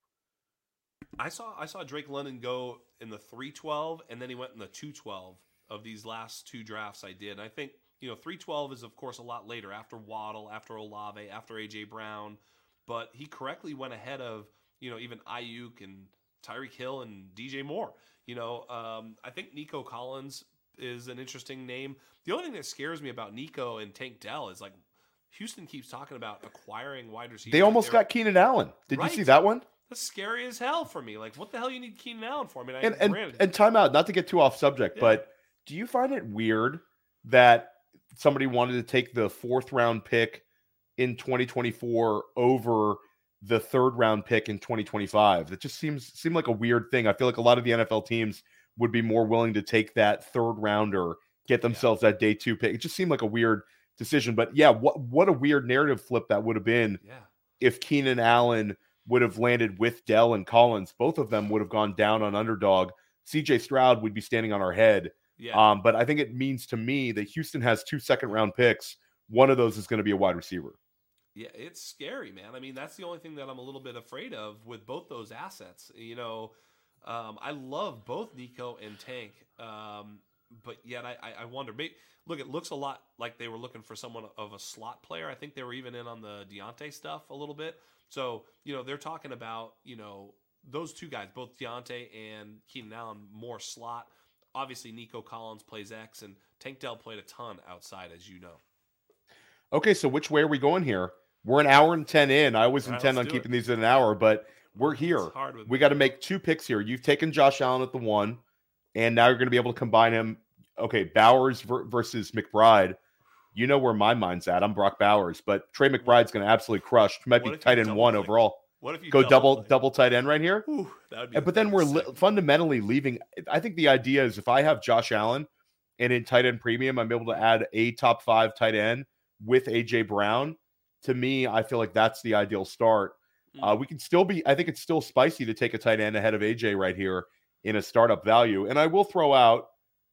I saw I saw Drake London go in the three twelve, and then he went in the two twelve of these last two drafts I did. And I think, you know, three twelve is, of course, a lot later, after Waddle, after Olave, after A J Brown. But he correctly went ahead of, you know, even Ayuk and Tyreek Hill and D J Moore. You know, um, I think Nico Collins is an interesting name. The only thing that scares me about Nico and Tank Dell is, like, Houston keeps talking about acquiring wide receivers. They almost They're- got Keenan Allen. Did Right. you see that one? That's scary as hell for me. Like, what the hell you need Keenan Allen for? I mean, I And and, granted, and time out, not to get too off subject, Yeah. but do you find it weird that somebody wanted to take the fourth round pick in twenty twenty-four over the third round pick in twenty twenty-five? That just seems seemed like a weird thing. I feel like a lot of the N F L teams would be more willing to take that third rounder, get themselves that day two pick. It just seemed like a weird decision. But yeah, what what a weird narrative flip that would have been yeah. if Keenan Allen would have landed with Dell and Collins. Both of them would have gone down on underdog. C J Stroud would be standing on our head. Yeah. Um, but I think it means to me that Houston has two second round picks. One of those is going to be a wide receiver. Yeah, it's scary, man. I mean, that's the only thing that I'm a little bit afraid of with both those assets. You know, um, I love both Nico and Tank, um, but yet I, I, I wonder. Maybe, look, it looks a lot like they were looking for someone of a slot player. I think they were even in on the Deontay stuff a little bit. So, you know, they're talking about, you know, those two guys, both Deontay and Keenan Allen, more slot. Obviously, Nico Collins plays X, and Tank Dell played a ton outside, as you know. Okay, so which way are we going here? We're an hour and ten in. I always All right, intend let's on do keeping it. these in an hour, but we're here. It's hard with We me. got to make two picks here. You've taken Josh Allen at the one, and now you're going to be able to combine him. Okay, Bowers ver- versus McBride. You know where my mind's at. I'm Brock Bowers, but Trey McBride's going to absolutely crush. Might What be if you tight end double one play? overall. What if you Go double play? double tight end right here. Whew, that would be. Uh, But then that'd we're be li- sick. fundamentally leaving. I think the idea is if I have Josh Allen and in tight end premium, I'm able to add a top five tight end with A J Brown. To me, I feel like that's the ideal start. Uh, we can still be, I think it's still spicy to take a tight end ahead of A J right here in a startup value. And I will throw out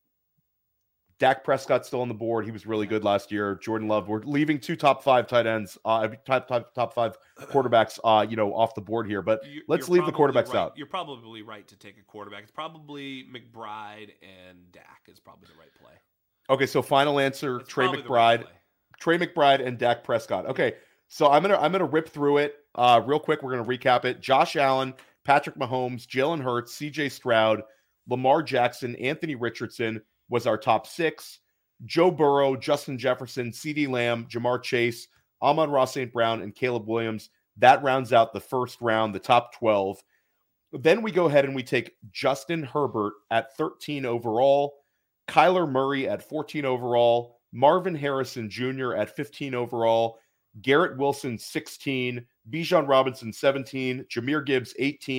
Dak Prescott still on the board. He was really good last year. Jordan Love. We're leaving two top five tight ends, uh, top, top, top five quarterbacks, uh, you know, off the board here. But You're- let's you're leave the probably quarterbacks right. out. You're probably right to take a quarterback. It's probably McBride and Dak is probably the right play. Okay, so final answer: It's Trey probably the right McBride, play. Trey McBride, and Dak Prescott. Okay, so I'm gonna I'm gonna rip through it uh, real quick. We're gonna recap it. Josh Allen, Patrick Mahomes, Jalen Hurts, C J Stroud, Lamar Jackson, Anthony Richardson was our top six. Joe Burrow, Justin Jefferson, CeeDee Lamb, Jamar Chase, Amon-Ra Saint Brown, and Caleb Williams. That rounds out the first round, the top twelve. Then we go ahead and we take Justin Herbert at thirteen overall, Kyler Murray at fourteen overall, Marvin Harrison Junior at fifteen overall, Garrett Wilson sixteen, Bijan Robinson seventeen, Jahmyr Gibbs eighteen,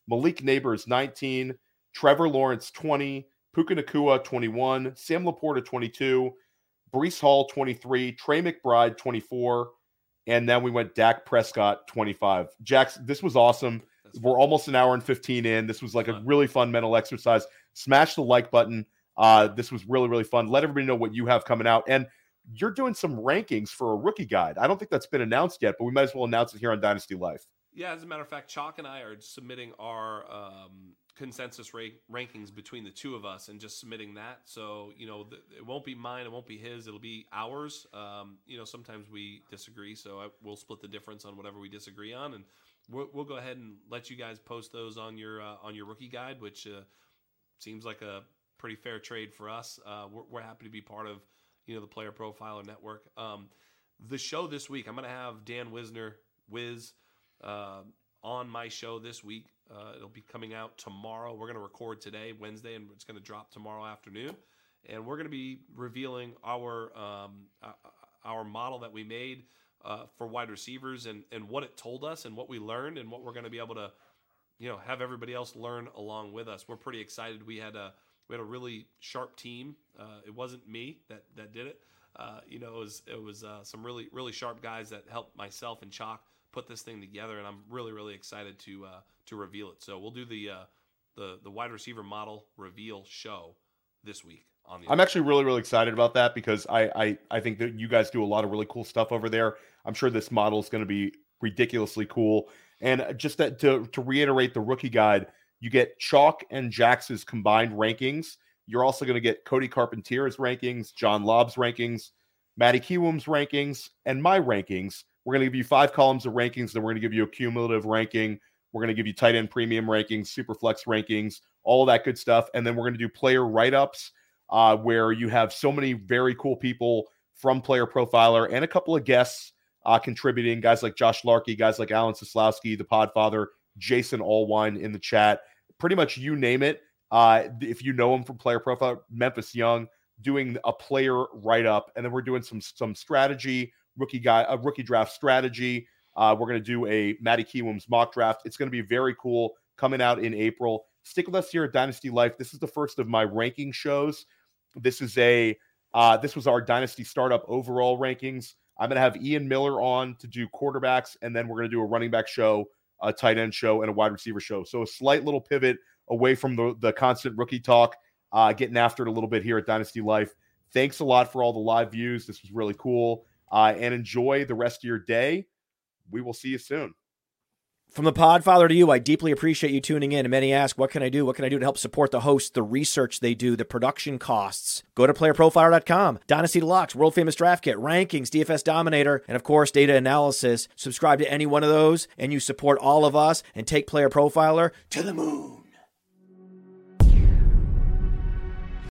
Malik Neighbors, nineteen. Trevor Lawrence, twenty. Puka Nacua, twenty-one. Sam Laporta, twenty-two. Breece Hall, twenty-three. Trey McBride, twenty-four. And then we went Dak Prescott, twenty-five. Jax, this was awesome. That's We're fun. Almost an hour and fifteen in. This was like fun. a really fun mental exercise. Smash the like button. Uh, this was really, really fun. Let everybody know what you have coming out. And you're doing some rankings for a rookie guide. I don't think that's been announced yet, but we might as well announce it here on Dynasty Life. Yeah, as a matter of fact, Chalk and I are submitting our um, consensus ra- rankings between the two of us and just submitting that. So, you know, th- it won't be mine, it won't be his, it'll be ours. Um, you know, sometimes we disagree, so I, we'll split the difference on whatever we disagree on, and we'll, we'll go ahead and let you guys post those on your uh, on your rookie guide, which uh, seems like a pretty fair trade for us. Uh, we're, we're happy to be part of, you know, the Player Profiler Network. Um, the show this week, I'm going to have Dan Wisner, Wiz, uh, on my show this week. Uh, it'll be coming out tomorrow. We're going to record today, Wednesday, and it's going to drop tomorrow afternoon. And we're going to be revealing our um, uh, our model that we made uh, for wide receivers and, and what it told us and what we learned and what we're going to be able to, you know, have everybody else learn along with us. We're pretty excited. We had a we had a really sharp team. Uh, it wasn't me that that did it. Uh, you know, it was it was uh, some really really sharp guys that helped myself and Chalk put this thing together, and I'm really really excited to uh, to reveal it. So we'll do the uh, the the wide receiver model reveal show this week on the. I'm actually really really excited about that because I I I think that you guys do a lot of really cool stuff over there. I'm sure this model is going to be ridiculously cool. And just that, to to reiterate the rookie guide, you get Chalk and Jax's combined rankings. You're also going to get Cody Carpentier's rankings, John Lobb's rankings, Matty Kiwoom's rankings, and my rankings. We're going to give you five columns of rankings, then we're going to give you a cumulative ranking. We're going to give you tight end premium rankings, super flex rankings, all of that good stuff. And then we're going to do player write-ups uh, where you have so many very cool people from Player Profiler and a couple of guests uh, contributing, guys like Josh Larkey, guys like Alan Soslowski, the Podfather, Jason Allwine in the chat. Pretty much you name it. Uh, if you know him from Player Profiler, Memphis Young, doing a player write-up. And then we're doing some, some strategy, rookie guy, a rookie draft strategy. Uh, we're going to do a Matty Kiwoom's mock draft. It's going to be very cool, coming out in April. Stick with us here at Dynasty Life. This is the first of my ranking shows. This is a uh, this was our Dynasty Startup overall rankings. I'm going to have Ian Miller on to do quarterbacks, and then we're going to do a running back show, a tight end show, and a wide receiver show. So a slight little pivot away from the, the constant rookie talk, uh, getting after it a little bit here at Dynasty Life. Thanks a lot for all the live views. This was really cool. Uh, and enjoy the rest of your day. We will see you soon. From the Podfather to you, I deeply appreciate you tuning in. And many ask, what can I do? What can I do to help support the hosts, the research they do, the production costs? Go to player profiler dot com, Dynasty Deluxe, World Famous Draft Kit, Rankings, D F S Dominator, and of course, Data Analysis. Subscribe to any one of those, and you support all of us and take Player Profiler to the moon.